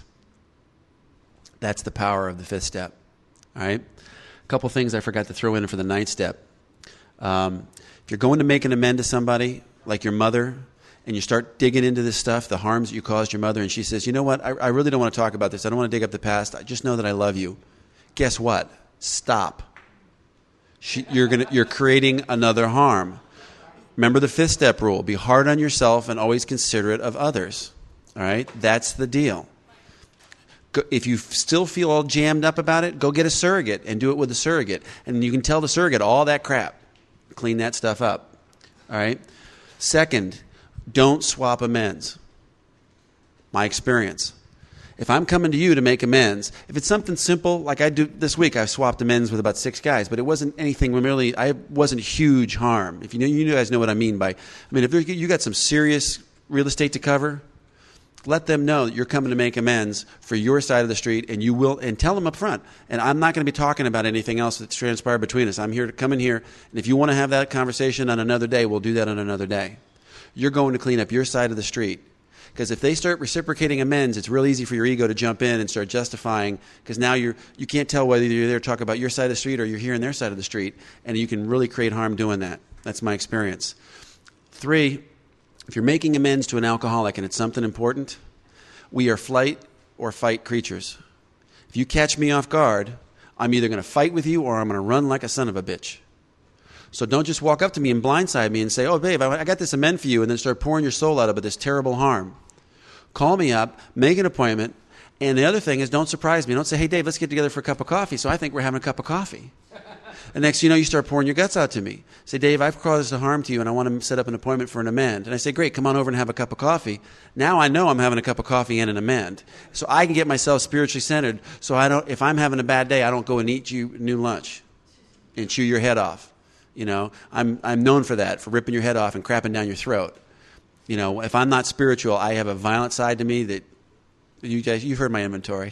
That's the power of the fifth step. All right? A couple things I forgot to throw in for the ninth step. Um, if you're going to make an amend to somebody, like your mother, and you start digging into this stuff, the harms that you caused your mother, and she says, you know what, I, I really don't want to talk about this. I don't want to dig up the past. I just know that I love you. Guess what? Stop. She, you're gonna, you're creating another harm. Remember the fifth step rule. Be hard on yourself and always considerate of others. All right? That's the deal. Go, if you still feel all jammed up about it, go get a surrogate and do it with a surrogate. And you can tell the surrogate all that crap. Clean that stuff up. All right? Second, don't swap amends. My experience. If I'm coming to you to make amends, if it's something simple, like I do this week, I swapped amends with about six guys, but it wasn't anything really, I wasn't huge harm. If you know, you guys know what I mean by, I mean, if you got some serious real estate to cover, let them know that you're coming to make amends for your side of the street, and you will, and tell them up front. And I'm not going to be talking about anything else that's transpired between us. I'm here to come in here, and if you want to have that conversation on another day, we'll do that on another day. You're going to clean up your side of the street. Because if they start reciprocating amends, it's real easy for your ego to jump in and start justifying, because now you're, you can't tell whether you're there to talk about your side of the street or you're here on their side of the street, and you can really create harm doing that. That's my experience. Three, if you're making amends to an alcoholic and it's something important, we are flight or fight creatures. If you catch me off guard, I'm either going to fight with you or I'm going to run like a son of a bitch. So don't just walk up to me and blindside me and say, oh, babe, I got this amend for you, and then start pouring your soul out about this terrible harm. Call me up, make an appointment, and the other thing is don't surprise me. Don't say, hey, Dave, let's get together for a cup of coffee. So I think we're having a cup of coffee. And next you know, you start pouring your guts out to me. Say, Dave, I've caused a harm to you, and I want to set up an appointment for an amend. And I say, great, come on over and have a cup of coffee. Now I know I'm having a cup of coffee and an amend. So I can get myself spiritually centered, so I don't. If I'm having a bad day, I don't go and eat you new lunch and chew your head off. You know, I'm I'm known for that, for ripping your head off and crapping down your throat. You know, if I'm not spiritual, I have a violent side to me that you guys, you've heard my inventory.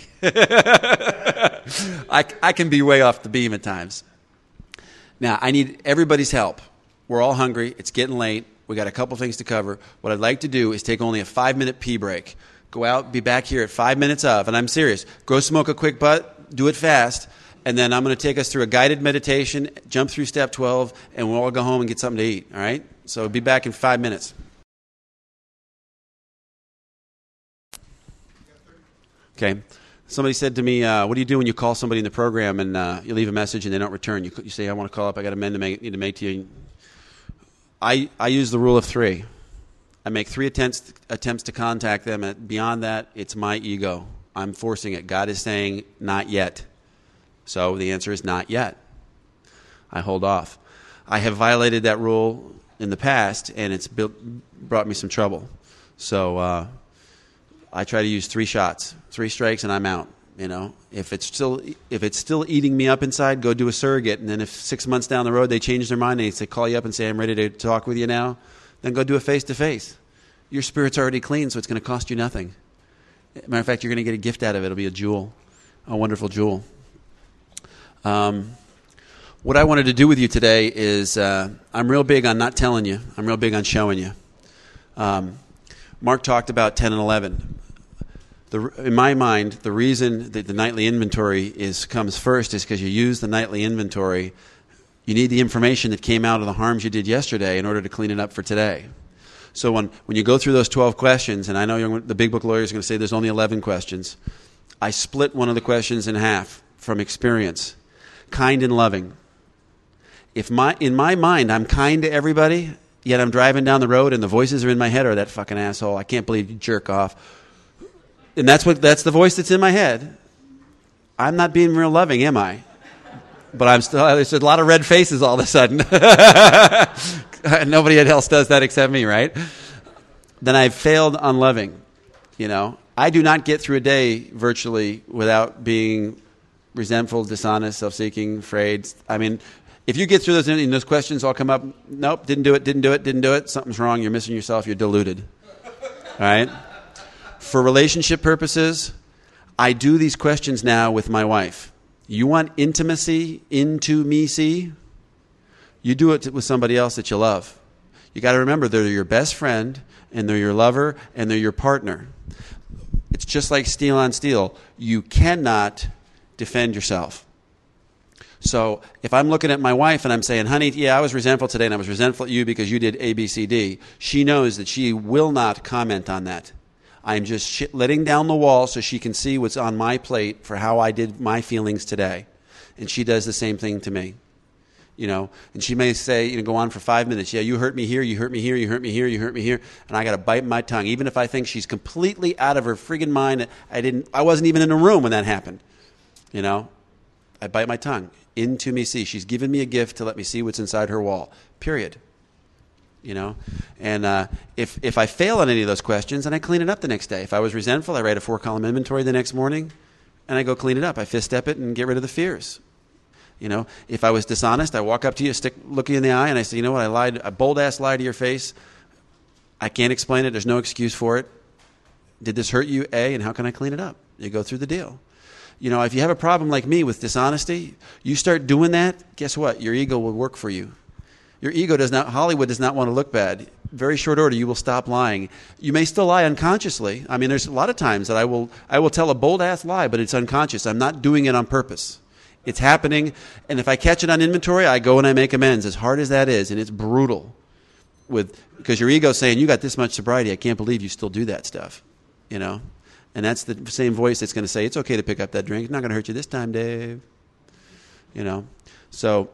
I, I can be way off the beam at times. Now, I need everybody's help. We're all hungry. It's getting late. We got a couple things to cover. What I'd like to do is take only a five-minute pee break. Go out, be back here at five minutes of, and I'm serious. Go smoke a quick butt, do it fast, and then I'm going to take us through a guided meditation, jump through step twelve, and we'll all go home and get something to eat, all right? So be back in five minutes. Okay. Somebody said to me, uh, what do you do when you call somebody in the program and uh, you leave a message and they don't return? You, you say, I want to call up, I got a amend to make, need to make to you. I, I use the rule of three. I make three attempts, attempts to contact them, and beyond that, it's my ego. I'm forcing it. God is saying, not yet. So the answer is not yet. I hold off. I have violated that rule in the past, and it's built, brought me some trouble. So uh, I try to use three shots, three strikes, and I'm out. You know, if it's still if it's still eating me up inside, go do a surrogate. And then if six months down the road they change their mind, they say call you up and say I'm ready to talk with you now, then go do a face to face. Your spirit's already clean, so it's going to cost you nothing. Matter of fact, you're going to get a gift out of it. It'll be a jewel, a wonderful jewel. Um, what I wanted to do with you today is uh, I'm real big on not telling you. I'm real big on showing you. Um, Mark talked about ten and eleven. The, in my mind, the reason that the nightly inventory is comes first is because you use the nightly inventory. You need the information that came out of the harms you did yesterday in order to clean it up for today. So when, when you go through those twelve questions, and I know you're, the big book lawyer is going to say there's only eleven questions, I split one of the questions in half from experience. Kind and loving. If my in my mind I'm kind to everybody, yet I'm driving down the road and the voices are in my head, or that fucking asshole, I can't believe you jerk off. And that's what that's the voice that's in my head. I'm not being real loving, am I? But I'm still, there's a lot of red faces all of a sudden. Nobody else does that except me, right? Then I've failed on loving. You know, I do not get through a day virtually without being resentful, dishonest, self-seeking, afraid. I mean, if you get through those and those questions all come up, nope, didn't do it, didn't do it, didn't do it, something's wrong, you're missing yourself, you're deluded. All right? For relationship purposes, I do these questions now with my wife. You want intimacy, into me see? You do it with somebody else that you love. You got to remember they're your best friend, and they're your lover, and they're your partner. It's just like steel on steel. You cannot defend yourself. So if I'm looking at my wife and I'm saying, honey, yeah, I was resentful today, and I was resentful at you because you did A, B, C, D, she knows that she will not comment on that. I'm just sh- letting down the wall so she can see what's on my plate for how I did my feelings today. And she does the same thing to me. You know, and she may say, you know, go on for five minutes. Yeah, you hurt me here, you hurt me here, you hurt me here, you hurt me here. And I got to bite my tongue. Even if I think she's completely out of her friggin' mind, I didn't, I wasn't even in the room when that happened. You know, I bite my tongue. Into me see. She's given me a gift to let me see what's inside her wall. Period. You know, and uh, if if I fail on any of those questions, then I clean it up the next day. If I was resentful, I write a four-column inventory the next morning, and I go clean it up. I fist step it and get rid of the fears. You know, if I was dishonest, I walk up to you, stick, look you in the eye, and I say, you know what, I lied, I bold-ass lied to your face. I can't explain it. There's no excuse for it. Did this hurt you? A, and how can I clean it up? You go through the deal. You know, if you have a problem like me with dishonesty, you start doing that, guess what? Your ego will work for you. Your ego does not, Hollywood does not want to look bad. Very short order, you will stop lying. You may still lie unconsciously. I mean, there's a lot of times that I will I will tell a bold-ass lie, but it's unconscious. I'm not doing it on purpose. It's happening, and if I catch it on inventory, I go and I make amends, as hard as that is, and it's brutal. With because your ego's saying, you got this much sobriety, I can't believe you still do that stuff. You know? And that's the same voice that's going to say, it's okay to pick up that drink. It's not going to hurt you this time, Dave. You know? So,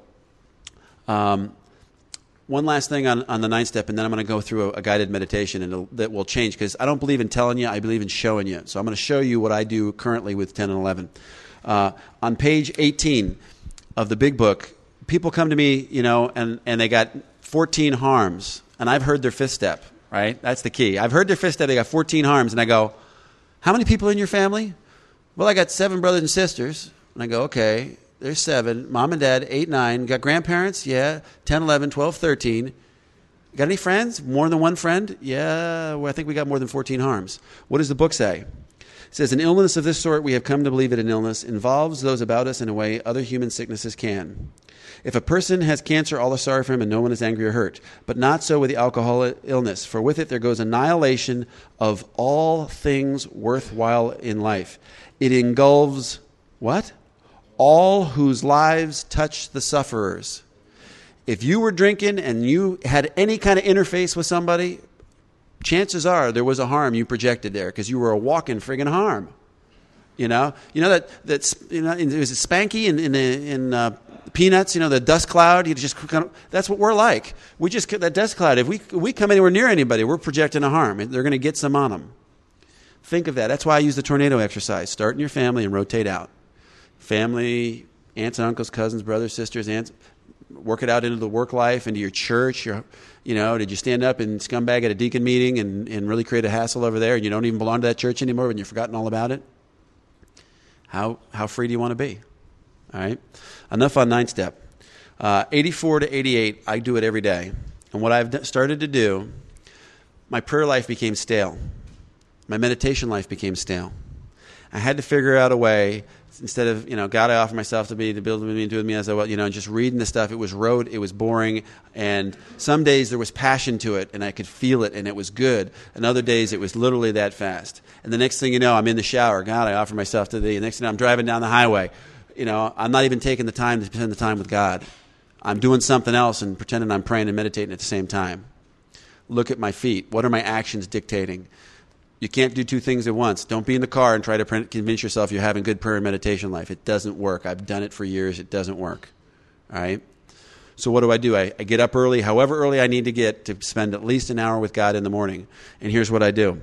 um... one last thing on, on the ninth step, and then I'm going to go through a, a guided meditation and that will change, because I don't believe in telling you, I believe in showing you. So I'm going to show you what I do currently with ten and eleven. Uh, on page eighteen of the big book, people come to me, you know, and, and they got fourteen harms, and I've heard their fifth step, right? That's the key. I've heard their fifth step, they got fourteen harms, and I go, how many people in your family? Well, I got seven brothers and sisters. And I go, okay. There's seven. Mom and dad, eight, nine. Got grandparents? Yeah. ten, eleven, twelve, thirteen. Got any friends? More than one friend? Yeah. Well, I think we got more than fourteen harms. What does the book say? It says, an illness of this sort, we have come to believe it an illness, involves those about us in a way other human sicknesses can. If a person has cancer, all are sorry for him and no one is angry or hurt. But not so with the alcohol illness, for with it there goes annihilation of all things worthwhile in life. It engulfs, what? All whose lives touch the sufferers. If you were drinking and you had any kind of interface with somebody, chances are there was a harm you projected there because you were a walking friggin' harm. You know, you know that that's you know, it was Spanky in in, in uh, Peanuts. You know, the dust cloud. You just kind of, that's what we're like. We just that dust cloud. If we we come anywhere near anybody, we're projecting a harm. They're going to get some on them. Think of that. That's why I use the tornado exercise. Start in your family and rotate out. Family, aunts and uncles, cousins, brothers, sisters, aunts. work it out into the work life, into your church. Your, you know, did you stand up and scumbag at a deacon meeting and, and really create a hassle over there, and you don't even belong to that church anymore and you've forgotten all about it? How how free do you want to be? All right? Enough on nine step. Uh, eighty-four to eighty-eight, I do it every day. And what I've started to do, my prayer life became stale. My meditation life became stale. I had to figure out a way, instead of, you know, God, I offer myself to be, to build with me and do with me as I will, you know, just reading the stuff. It was rote, it was boring, and some days there was passion to it, and I could feel it, and it was good. And other days it was literally that fast. And the next thing you know, I'm in the shower. God, I offer myself to thee. And next thing you know, I'm driving down the highway. You know, I'm not even taking the time to spend the time with God. I'm doing something else and pretending I'm praying and meditating at the same time. Look at my feet. What are my actions dictating? You can't do two things at once. Don't be in the car and try to convince yourself you're having good prayer and meditation life. It doesn't work. I've done it for years. It doesn't work. All right? So what do I do? I, I get up early, however early I need to get to spend at least an hour with God in the morning. And here's what I do.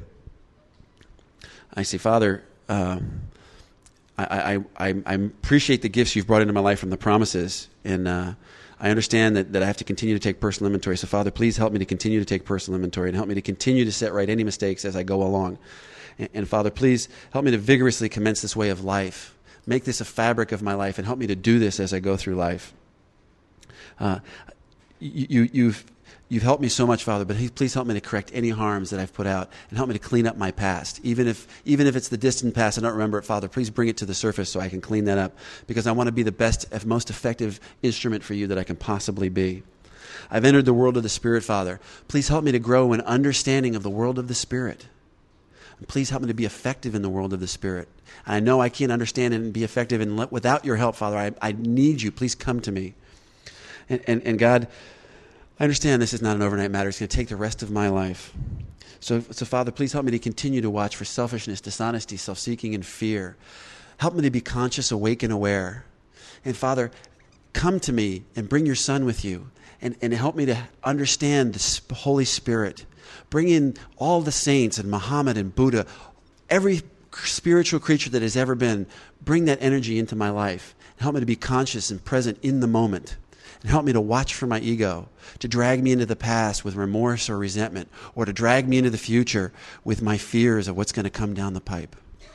I say, Father, um, I, I, I, I appreciate the gifts you've brought into my life from the promises. And uh, I understand that, that I have to continue to take personal inventory. So, Father, please help me to continue to take personal inventory and help me to continue to set right any mistakes as I go along. And, and Father, please help me to vigorously commence this way of life. Make this a fabric of my life and help me to do this as I go through life. Uh, you, you've, you've helped me so much, Father, but please help me to correct any harms that I've put out and help me to clean up my past. Even if, even if it's the distant past, I don't remember it, Father, please bring it to the surface so I can clean that up, because I want to be the best, most effective instrument for you that I can possibly be. I've entered the world of the Spirit, Father. Please help me to grow in understanding of the world of the Spirit. And please help me to be effective in the world of the Spirit. I know I can't understand and be effective in, without your help, Father. I, I need you. Please come to me. And, and, and God, I understand this is not an overnight matter. It's going to take the rest of my life. So, so, Father, please help me to continue to watch for selfishness, dishonesty, self-seeking, and fear. Help me to be conscious, awake, and aware. And, Father, come to me and bring your Son with you and, and help me to understand the Holy Spirit. Bring in all the saints and Muhammad and Buddha, every spiritual creature that has ever been. Bring that energy into my life. Help me to be conscious and present in the moment. And help me to watch for my ego, to drag me into the past with remorse or resentment, or to drag me into the future with my fears of what's going to come down the pipe.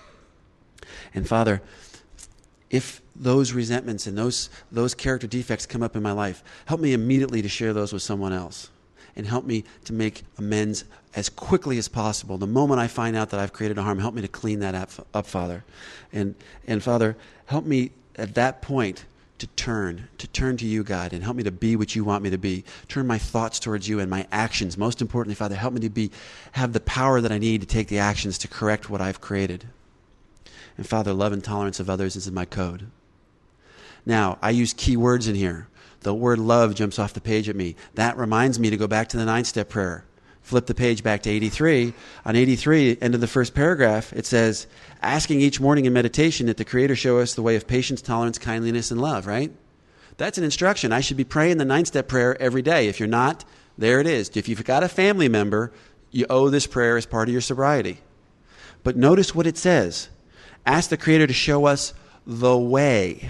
And Father, if those resentments and those, those character defects come up in my life, help me immediately to share those with someone else. And help me to make amends as quickly as possible. The moment I find out that I've created a harm, help me to clean that up, up Father. And, and Father, help me at that point to turn, to turn to you, God, and help me to be what you want me to be. Turn my thoughts towards you and my actions. Most importantly, Father, help me to be, have the power that I need to take the actions to correct what I've created. And Father, love and tolerance of others is in my code. Now, I use key words in here. The word love jumps off the page at me. That reminds me to go back to the nine-step prayer. Flip the page back to eighty-three. On eighty-three, end of the first paragraph, it says, asking each morning in meditation that the Creator show us the way of patience, tolerance, kindliness, and love, right? That's an instruction. I should be praying the nine-step prayer every day. If you're not, there it is. If you've got a family member, you owe this prayer as part of your sobriety. But notice what it says. Ask the Creator to show us the way.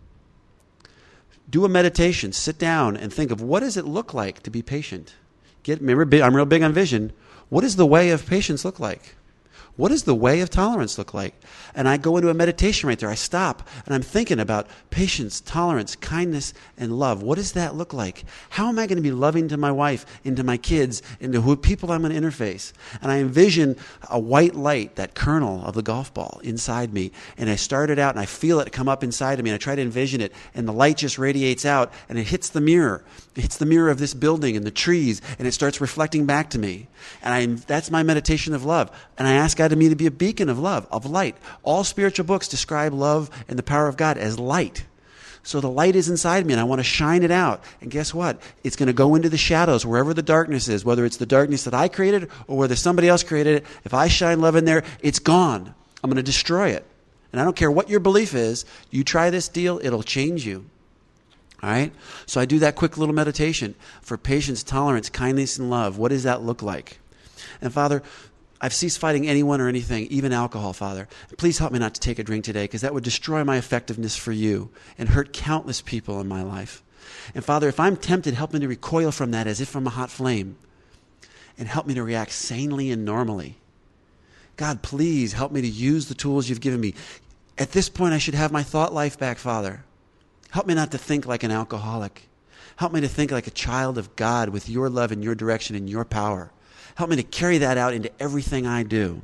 Do a meditation. Sit down and think of, what does it look like to be patient? Get, remember, I'm real big on vision. What does the way of patience look like? What does the way of tolerance look like? And I go into a meditation right there. I stop and I'm thinking about patience, tolerance, kindness, and love. What does that look like? How am I going to be loving to my wife, and to my kids, and to who people I'm going to interface? And I envision a white light, that kernel of the golf ball inside me. And I start it out and I feel it come up inside of me. And I try to envision it. And the light just radiates out and it hits the mirror. It hits the mirror of this building and the trees. And it starts reflecting back to me. And I, that's my meditation of love. And I ask God to me to be a beacon of love, of light. All spiritual books describe love and the power of God as light. So the light is inside me and I want to shine it out. And guess what? It's going to go into the shadows, wherever the darkness is, whether it's the darkness that I created or whether somebody else created it. If I shine love in there, it's gone. I'm going to destroy it. And I don't care what your belief is. You try this deal, it'll change you. All right? So I do that quick little meditation for patience, tolerance, kindness, and love. What does that look like? And Father, I've ceased fighting anyone or anything, even alcohol, Father. Please help me not to take a drink today, because that would destroy my effectiveness for you and hurt countless people in my life. And Father, if I'm tempted, help me to recoil from that as if from a hot flame. And help me to react sanely and normally. God, please help me to use the tools you've given me. At this point, I should have my thought life back, Father. Help me not to think like an alcoholic. Help me to think like a child of God with your love and your direction and your power. Help me to carry that out into everything I do.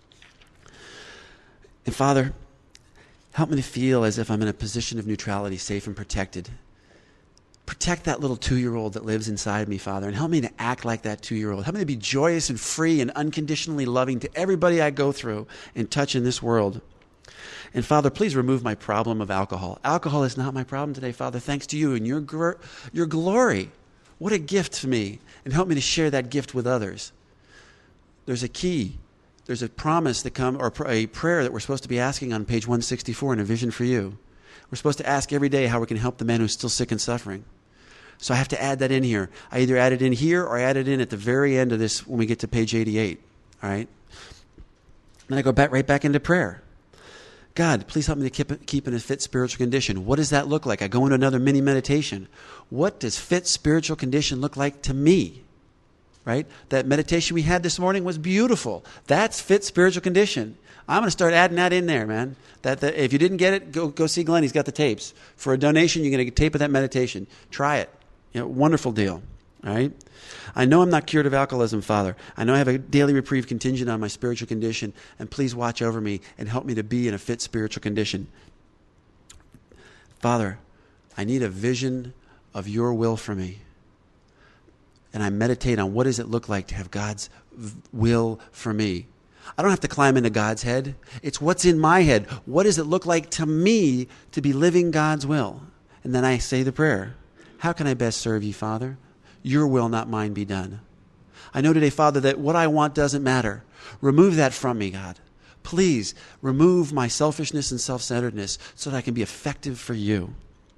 And Father, help me to feel as if I'm in a position of neutrality, safe and protected. Protect that little two-year-old that lives inside me, Father, and help me to act like that two-year-old. Help me to be joyous and free and unconditionally loving to everybody I go through and touch in this world. And Father, please remove my problem of alcohol. Alcohol is not my problem today, Father, thanks to you and your, gr- your glory. What a gift to me. And help me to share that gift with others. There's a key. There's a promise that come, or a prayer that we're supposed to be asking on page one sixty-four in A Vision for You. We're supposed to ask every day how we can help the man who's still sick and suffering. So I have to add that in here. I either add it in here or I add it in at the very end of this when we get to page eighty-eight. All right? Then I go back right back into prayer. God, please help me to keep, keep in a fit spiritual condition. What does that look like? I go into another mini meditation. What does fit spiritual condition look like to me? Right? That meditation we had this morning was beautiful. That's fit spiritual condition. I'm going to start adding that in there, man. That, that if you didn't get it, go go see Glenn. He's got the tapes. For a donation, you're going to get a tape of that meditation. Try it. You know, wonderful deal. All right? I know I'm not cured of alcoholism, Father. I know I have a daily reprieve contingent on my spiritual condition, and please watch over me and help me to be in a fit spiritual condition. Father, I need a vision of your will for me. And I meditate on what does it look like to have God's will for me. I don't have to climb into God's head. It's what's in my head. What does it look like to me to be living God's will? And then I say the prayer. How can I best serve you, Father? Your will, not mine, be done. I know today, Father, that what I want doesn't matter. Remove that from me, God. Please remove my selfishness and self-centeredness so that I can be effective for you.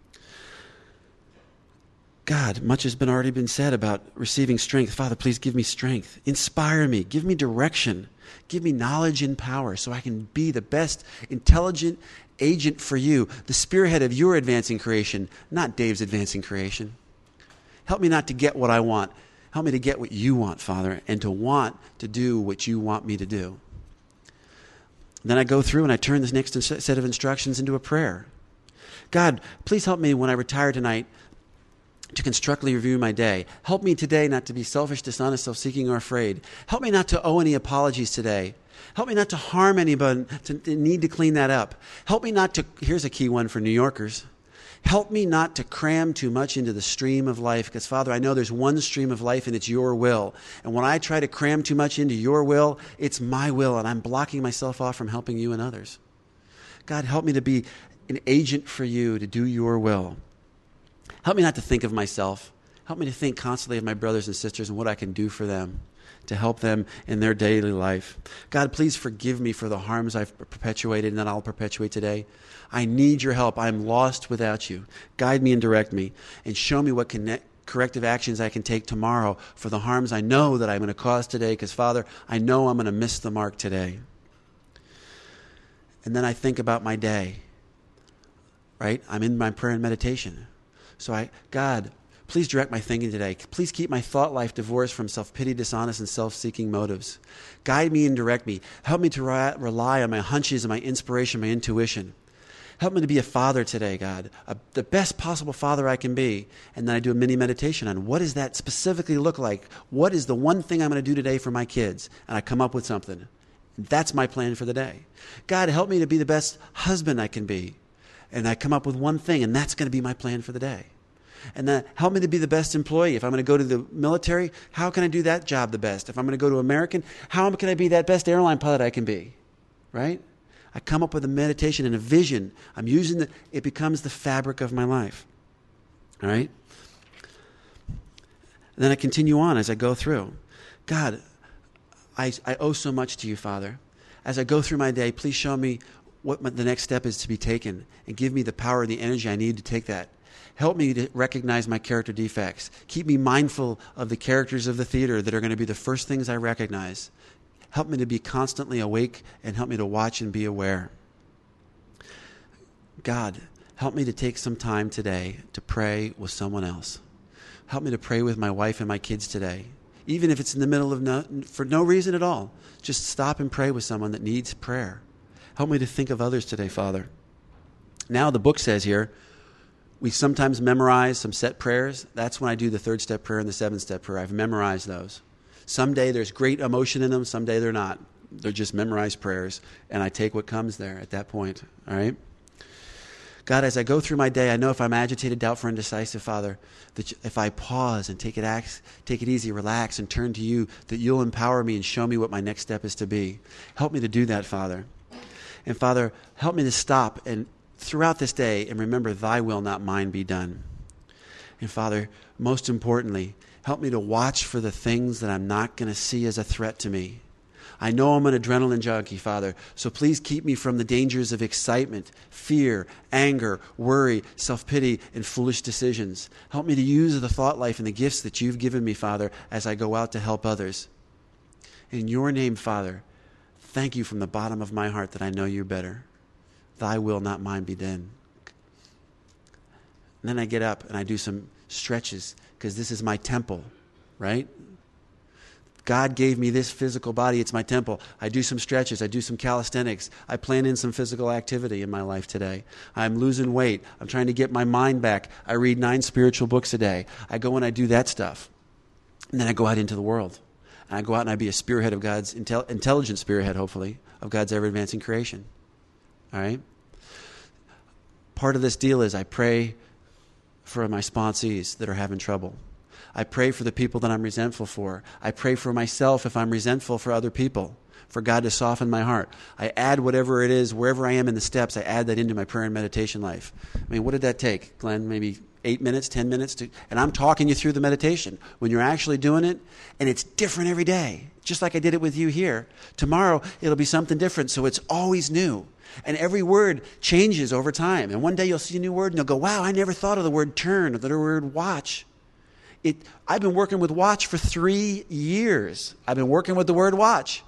God, much has been already been said about receiving strength. Father, please give me strength. Inspire me. Give me direction. Give me knowledge and power so I can be the best intelligent agent for you, the spearhead of your advancing creation, not Dave's advancing creation. Help me not to get what I want. Help me to get what you want, Father, and to want to do what you want me to do. Then I go through and I turn this next set of instructions into a prayer. God, please help me when I retire tonight to constructively review my day. Help me today not to be selfish, dishonest, self-seeking, or afraid. Help me not to owe any apologies today. Help me not to harm anybody, to, to need to clean that up. Help me not to, here's a key one for New Yorkers. Help me not to cram too much into the stream of life, because, Father, I know there's one stream of life and it's your will. And when I try to cram too much into your will, it's my will, and I'm blocking myself off from helping you and others. God, help me to be an agent for you to do your will. Help me not to think of myself. Help me to think constantly of my brothers and sisters and what I can do for them to help them in their daily life. God, please forgive me for the harms I've perpetuated and that I'll perpetuate today. I need your help. I'm lost without you. Guide me and direct me and show me what connect, corrective actions I can take tomorrow for the harms I know that I'm going to cause today, because, Father, I know I'm going to miss the mark today. And then I think about my day, right? I'm in my prayer and meditation. So I, God, please direct my thinking today. Please keep my thought life divorced from self-pity, dishonest, and self-seeking motives. Guide me and direct me. Help me to re- rely on my hunches and my inspiration, my intuition. Help me to be a father today, God, a, the best possible father I can be. And then I do a mini meditation on what does that specifically look like? What is the one thing I'm going to do today for my kids? And I come up with something. That's my plan for the day. God, help me to be the best husband I can be. And I come up with one thing, and that's going to be my plan for the day. And then help me to be the best employee. If I'm going to go to the military, how can I do that job the best? If I'm going to go to American, how can I be that best airline pilot I can be? Right? I come up with a meditation and a vision. I'm using the, it becomes the fabric of my life. All right? And then I continue on as I go through. God, I, I owe so much to you, Father. As I go through my day, please show me what my, the next step is to be taken, and give me the power and the energy I need to take that. Help me to recognize my character defects. Keep me mindful of the characters of the theater that are going to be the first things I recognize. Help me to be constantly awake and help me to watch and be aware. God, help me to take some time today to pray with someone else. Help me to pray with my wife and my kids today. Even if it's in the middle of no, for no reason at all. Just stop and pray with someone that needs prayer. Help me to think of others today, Father. Now the book says here, we sometimes memorize some set prayers. That's when I do the third step prayer and the seventh step prayer. I've memorized those. Someday there's great emotion in them. Someday they're not. They're just memorized prayers. And I take what comes there at that point. All right? God, as I go through my day, I know if I'm agitated, doubtful, indecisive, Father, that if I pause and take it, act, take it easy, relax, and turn to you, that you'll empower me and show me what my next step is to be. Help me to do that, Father. And Father, help me to stop and throughout this day and remember thy will, not mine, be done. And Father, most importantly, help me to watch for the things that I'm not going to see as a threat to me. I know I'm an adrenaline junkie, Father, so please keep me from the dangers of excitement, fear, anger, worry, self-pity, and foolish decisions. Help me to use the thought life and the gifts that you've given me, Father, as I go out to help others. In your name, Father, thank you from the bottom of my heart that I know you're better. Thy will, not mine, be done. And then I get up and I do some stretches because this is my temple, right? God gave me this physical body. It's my temple. I do some stretches. I do some calisthenics. I plan in some physical activity in my life today. I'm losing weight. I'm trying to get my mind back. I read nine spiritual books a day. I go and I do that stuff. And then I go out into the world. And I go out and I be a spearhead of God's, intel- intelligent spearhead, hopefully, of God's ever-advancing creation. All right? Part of this deal is I pray for my sponsees that are having trouble. I pray for the people that I'm resentful for. I pray for myself if I'm resentful for other people, for God to soften my heart. I add whatever it is, wherever I am in the steps, I add that into my prayer and meditation life. I mean, what did that take, Glenn? Maybe eight minutes, ten minutes? To, and I'm talking you through the meditation. When you're actually doing it, and it's different every day, just like I did it with you here. Tomorrow, it'll be something different, so it's always new. And every word changes over time. And one day you'll see a new word, and you'll go, wow, I never thought of the word turn or the word watch. It, I've been working with watch for three years. I've been working with the word watch.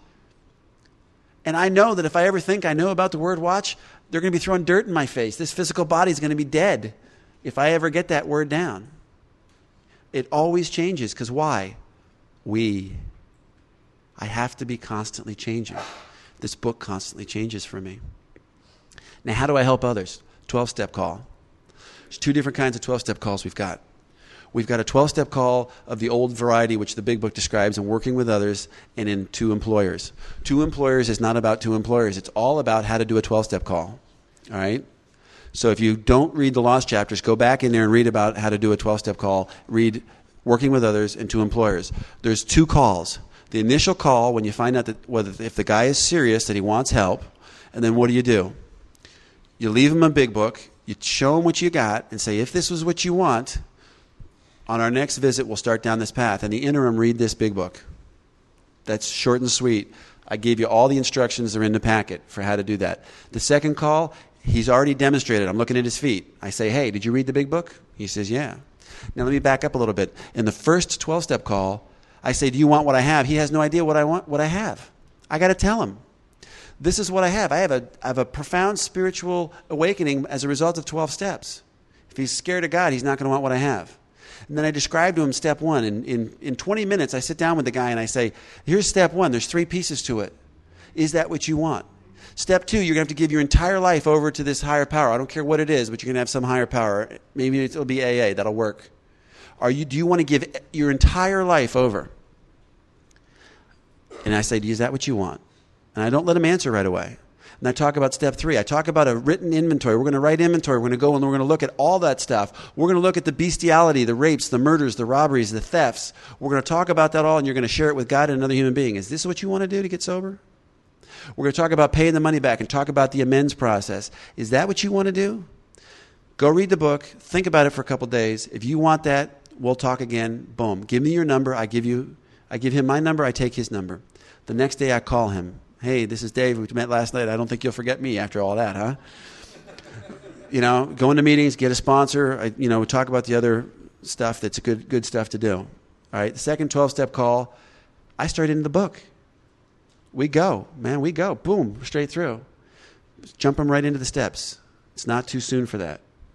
And I know that if I ever think I know about the word watch, they're going to be throwing dirt in my face. This physical body is going to be dead if I ever get that word down. It always changes. Because why? We. I have to be constantly changing. This book constantly changes for me. Now, how do I help others? twelve-step call. There's two different kinds of twelve-step calls we've got. We've got a twelve-step call of the old variety, which the big book describes, in working with others and in two employers. Two employers is not about two employers. It's all about how to do a twelve-step call. All right? So if you don't read the lost chapters, go back in there and read about how to do a twelve-step call. Read working with others and two employers. There's two calls. The initial call, when you find out that whether if the guy is serious, that he wants help, and then what do you do? You leave him a big book. You show him what you got and say, if this was what you want, on our next visit, we'll start down this path. In the interim, read this big book. That's short and sweet. I gave you all the instructions that are in the packet for how to do that. The second call, he's already demonstrated. I'm looking at his feet. I say, hey, did you read the big book? He says, yeah. Now let me back up a little bit. In the first twelve-step call, I say, do you want what I have? He has no idea what I want, what I have. I got to tell him. This is what I have. I have a I have a profound spiritual awakening as a result of twelve steps. If he's scared of God, he's not going to want what I have. And then I describe to him step one. In, in, in twenty minutes, I sit down with the guy and I say, here's step one. There's three pieces to it. Is that what you want? Step two, you're going to have to give your entire life over to this higher power. I don't care what it is, but you're going to have some higher power. Maybe it'll be A A. That'll work. Are you? Do you want to give your entire life over? And I say, is that what you want? And I don't let him answer right away. And I talk about step three. I talk about a written inventory. We're going to write inventory. We're going to go and we're going to look at all that stuff. We're going to look at the bestiality, the rapes, the murders, the robberies, the thefts. We're going to talk about that all, and you're going to share it with God and another human being. Is this what you want to do to get sober? We're going to talk about paying the money back and talk about the amends process. Is that what you want to do? Go read the book. Think about it for a couple days. If you want that, we'll talk again. Boom. Give me your number. I give you, I give him my number. I take his number. The next day I call him. Hey, this is Dave. We met last night. I don't think you'll forget me after all that, huh? You know, go into meetings, get a sponsor. I, you know, we talk about the other stuff that's good good stuff to do. All right, the second twelve-step call, I start into the book. We go, man, we go. Boom, straight through. Jump them right into the steps. It's not too soon for that.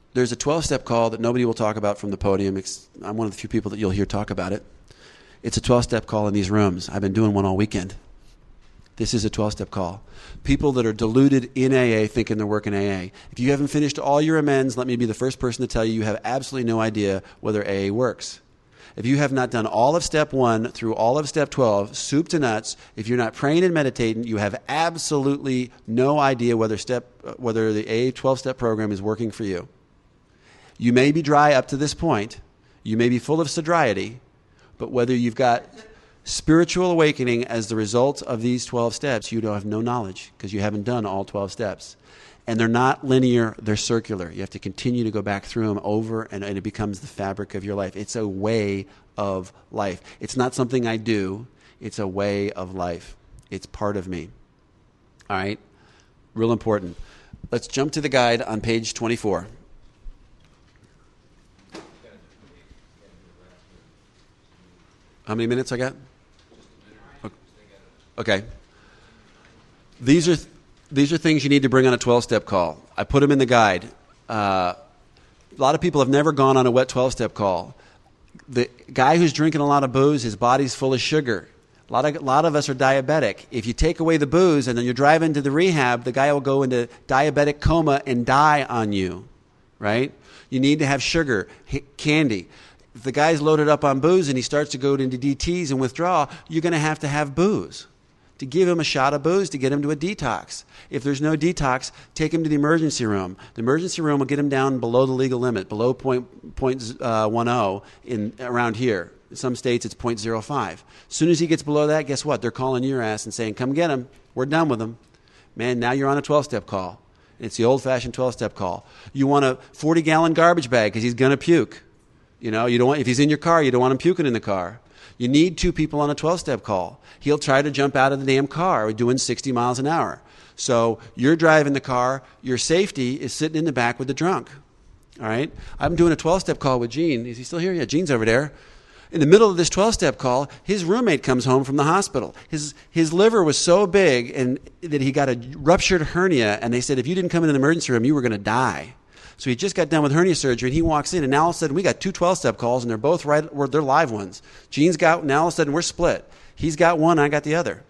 there's a twelve-step call that nobody will talk about from the podium. I'm one of the few people that you'll hear talk about it. It's a twelve-step call in these rooms. I've been doing one all weekend. This is a twelve-step call. People that are deluded in A A thinking they're working A A. If you haven't finished all your amends, let me be the first person to tell you you have absolutely no idea whether A A works. If you have not done all of step one through all of step twelve, soup to nuts, if you're not praying and meditating, you have absolutely no idea whether step whether the A A twelve-step program is working for you. You may be dry up to this point. You may be full of sobriety, but whether you've got spiritual awakening as the result of these twelve steps, you don't have no knowledge because you haven't done all twelve steps. And they're not linear, they're circular. You have to continue to go back through them over, and, and it becomes the fabric of your life. It's a way of life. It's not something I do. It's a way of life. It's part of me. All right? Real important. Let's jump to the guide on page twenty-four. How many minutes I got? Okay. These are these are things you need to bring on a twelve-step call. I put them in the guide. Uh, a lot of people have never gone on a wet twelve-step call. The guy who's drinking a lot of booze, his body's full of sugar. A lot of a lot of us are diabetic. If you take away the booze and then you drive into the rehab, the guy will go into diabetic coma and die on you, right? You need to have sugar, candy. If the guy's loaded up on booze and he starts to go into D Ts and withdraw, you're going to have to have booze. To give him a shot of booze to get him to a detox. If there's no detox, take him to the emergency room. The emergency room will get him down below the legal limit, below point, point uh, one oh in, around here. In some states, it's point zero five. As soon as he gets below that, guess what? They're calling your ass and saying, come get him. We're done with him. Man, now you're on a twelve-step call. It's the old-fashioned twelve-step call. You want a forty-gallon garbage bag because he's going to puke. You know, you don't want, if he's in your car, you don't want him puking in the car. You need two people on a twelve-step call. He'll try to jump out of the damn car doing sixty miles an hour. So you're driving the car. Your safety is sitting in the back with the drunk. All right? I'm doing a twelve-step call with Gene. Is he still here? Yeah, Gene's over there. In the middle of this twelve-step call, his roommate comes home from the hospital. His his liver was so big and that he got a ruptured hernia, and they said if you didn't come in the emergency room, you were going to die. So he just got done with hernia surgery, and he walks in, and now all of a sudden we got two twelve-step calls, and they're both right, they're live ones. Gene's got, now all of a sudden we're split. He's got one, I got the other.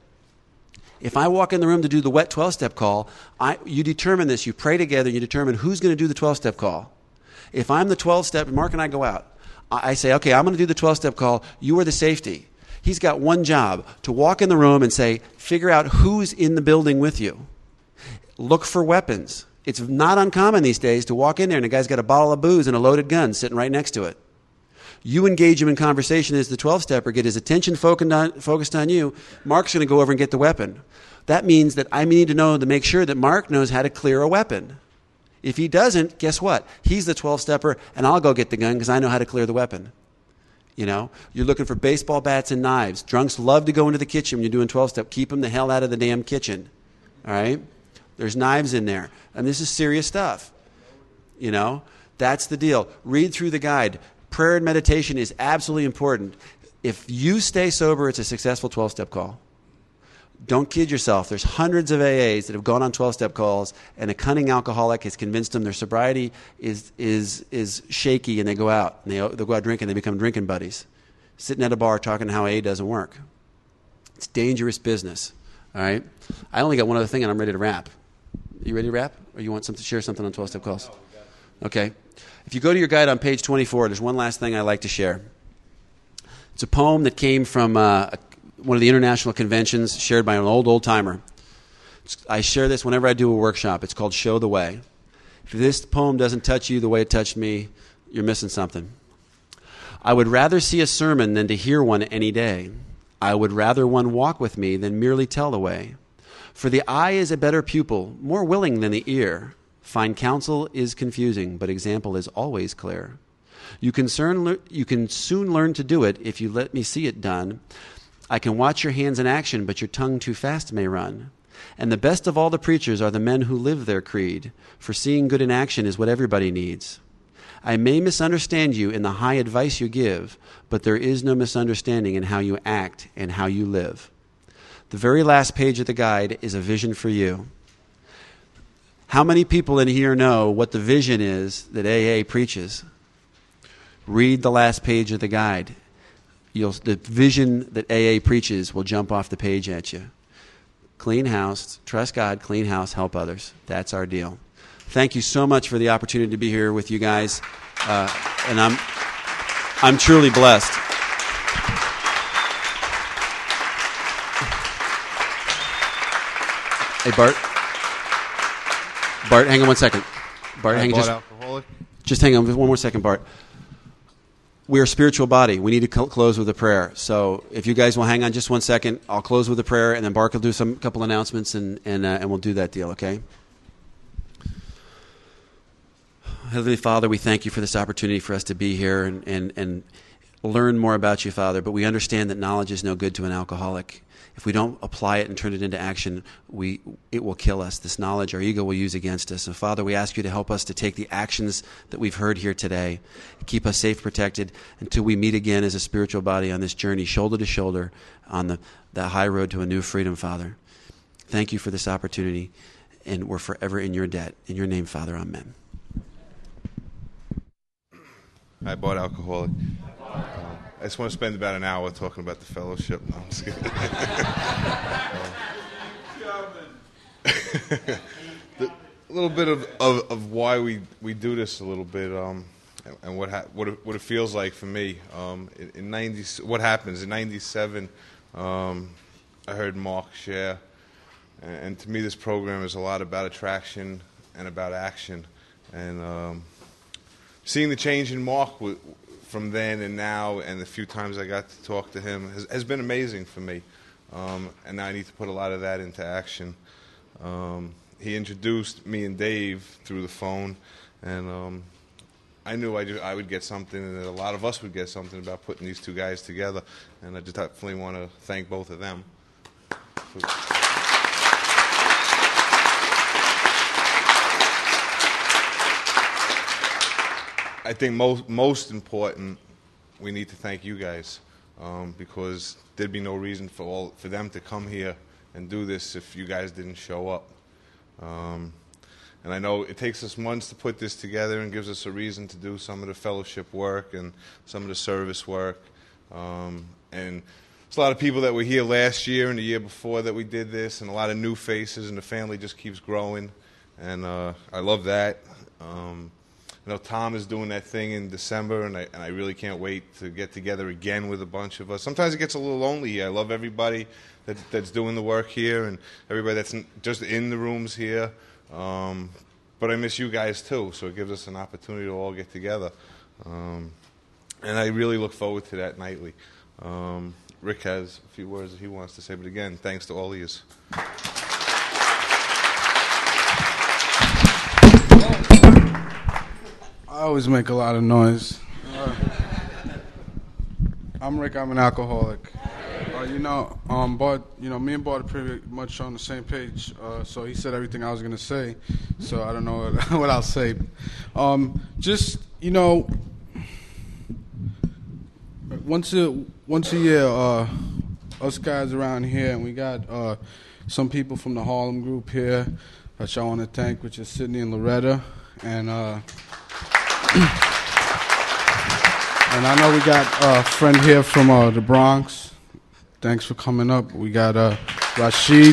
If I walk in the room to do the wet twelve-step call, I, you determine this, you pray together, you determine who's going to do the twelve-step call. If I'm the twelve-step, Mark and I go out, I, I say, okay, I'm going to do the twelve-step call, you are the safety. He's got one job, to walk in the room and say, figure out who's in the building with you. Look for weapons. It's not uncommon these days to walk in there and a guy's got a bottle of booze and a loaded gun sitting right next to it. You engage him in conversation as the twelve-stepper, get his attention focused on, focused on you. Mark's going to go over and get the weapon. That means that I need to know to make sure that Mark knows how to clear a weapon. If he doesn't, guess what? He's the twelve-stepper, and I'll go get the gun because I know how to clear the weapon. You know, you're looking for baseball bats and knives. Drunks love to go into the kitchen when you're doing twelve-step. Keep them the hell out of the damn kitchen. All right? There's knives in there. And this is serious stuff. You know, that's the deal. Read through the guide. Prayer and meditation is absolutely important. If you stay sober, it's a successful twelve-step call. Don't kid yourself. There's hundreds of A As that have gone on twelve-step calls, and a cunning alcoholic has convinced them their sobriety is is is shaky, and they go out. And they, they go out drinking. They become drinking buddies. Sitting at a bar talking how A A doesn't work. It's dangerous business. All right? I only got one other thing, and I'm ready to wrap. You ready to wrap? Or you want some to share something on twelve-step calls? Okay. If you go to your guide on page twenty-four, there's one last thing I'd like to share. It's a poem that came from uh, one of the international conventions shared by an old, old-timer. I share this whenever I do a workshop. It's called Show the Way. If this poem doesn't touch you the way it touched me, you're missing something. I would rather see a sermon than to hear one any day. I would rather one walk with me than merely tell the way. For the eye is a better pupil, more willing than the ear. Fine counsel is confusing, but example is always clear. You can, cern, you can soon learn to do it if you let me see it done. I can watch your hands in action, but your tongue too fast may run. And the best of all the preachers are the men who live their creed, for seeing good in action is what everybody needs. I may misunderstand you in the high advice you give, but there is no misunderstanding in how you act and how you live. The very last page of the guide is a vision for you. How many people in here know what the vision is that A A preaches? Read the last page of the guide. You'll, the vision that A A preaches will jump off the page at you. Clean house, trust God, clean house, help others. That's our deal. Thank you so much for the opportunity to be here with you guys, uh, and I'm I'm truly blessed. Hey, Bart. Bart, hang on one second. Bart, hang on. Just, alcoholic. just hang on one more second, Bart. We're a spiritual body. We need to cl- close with a prayer. So if you guys will hang on just one second, I'll close with a prayer, and then Bart will do some couple announcements, and and, uh, and we'll do that deal, okay? Heavenly Father, we thank you for this opportunity for us to be here and, and, and learn more about you, Father. But we understand that knowledge is no good to an alcoholic. If we don't apply it and turn it into action, we it will kill us. This knowledge our ego will use against us. So, Father, we ask you to help us to take the actions that we've heard here today. Keep us safe, protected, until we meet again as a spiritual body on this journey, shoulder to shoulder, on the, the high road to a new freedom, Father. Thank you for this opportunity, and we're forever in your debt. In your name, Father, amen. I bought alcoholic. Um, I just want to spend about an hour talking about the fellowship. No, I'm just kidding. the, a little bit of, of, of why we, we do this a little bit, um, and, and what ha- what it, what it feels like for me. Um, in, in ninety, what happens in ninety-seven? Um, I heard Mark share, and, and to me, this program is a lot about attraction and about action, and um, seeing the change in Mark w- from then and now, and the few times I got to talk to him, has, has been amazing for me. Um, and now I need to put a lot of that into action. Um, he introduced me and Dave through the phone, and um, I knew I, just, I would get something, and that a lot of us would get something about putting these two guys together. And I just definitely want to thank both of them. I think most most important, we need to thank you guys, um, because there'd be no reason for all for them to come here and do this if you guys didn't show up. Um, and I know it takes us months to put this together and gives us a reason to do some of the fellowship work and some of the service work. Um, and there's a lot of people that were here last year and the year before that we did this, and a lot of new faces, and the family just keeps growing. And uh, I love that. Um, I know Tom is doing that thing in December, and I, and I really can't wait to get together again with a bunch of us. Sometimes it gets a little lonely here. I love everybody that, that's doing the work here and everybody that's in, just in the rooms here. Um, but I miss you guys too, so it gives us an opportunity to all get together. Um, and I really look forward to that nightly. Um, Rick has a few words that he wants to say, but again, thanks to all of you. I always make a lot of noise. Uh, I'm Rick. I'm an alcoholic. Uh, you know, um, Bart. You know, me and Bart are pretty much on the same page. Uh, so he said everything I was gonna say. So I don't know what, what I'll say. Um, just you know, once a once a year, uh, us guys around here, and we got uh, some people from the Harlem group here that I want to thank, which is Sydney and Loretta, and. Uh, And I know we got a friend here from uh, the Bronx. Thanks for coming up. We got uh, Rashid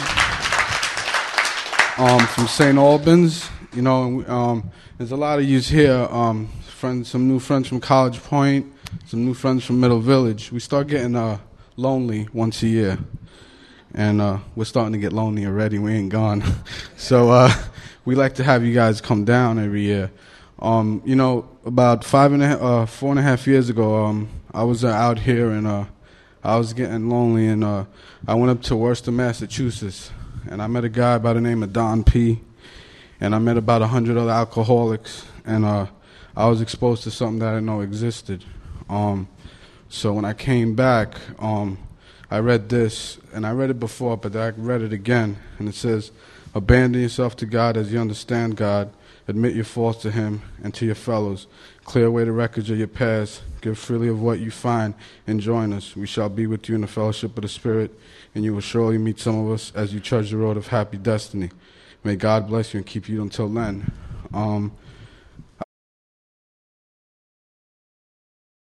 um, from Saint Albans. You know, um, there's a lot of yous here. Um, friends, some new friends from College Point, some new friends from Middle Village. We start getting uh, lonely once a year, and uh, we're starting to get lonely already. We ain't gone, so uh, we like to have you guys come down every year. Um, you know, about five and a half, uh, four and a half years ago, um, I was uh, out here and uh, I was getting lonely, and uh, I went up to Worcester, Massachusetts, and I met a guy by the name of Don P. And I met about a hundred other alcoholics, and uh, I was exposed to something that I didn't know existed. Um, so when I came back, um, I read this, and I read it before, but I read it again, and it says, "Abandon yourself to God as you understand God. Admit your faults to Him and to your fellows. Clear away the wreckage of your past. Give freely of what you find, and join us. We shall be with you in the fellowship of the Spirit, and you will surely meet some of us as you trudge the road of happy destiny. May God bless you and keep you until then. Um,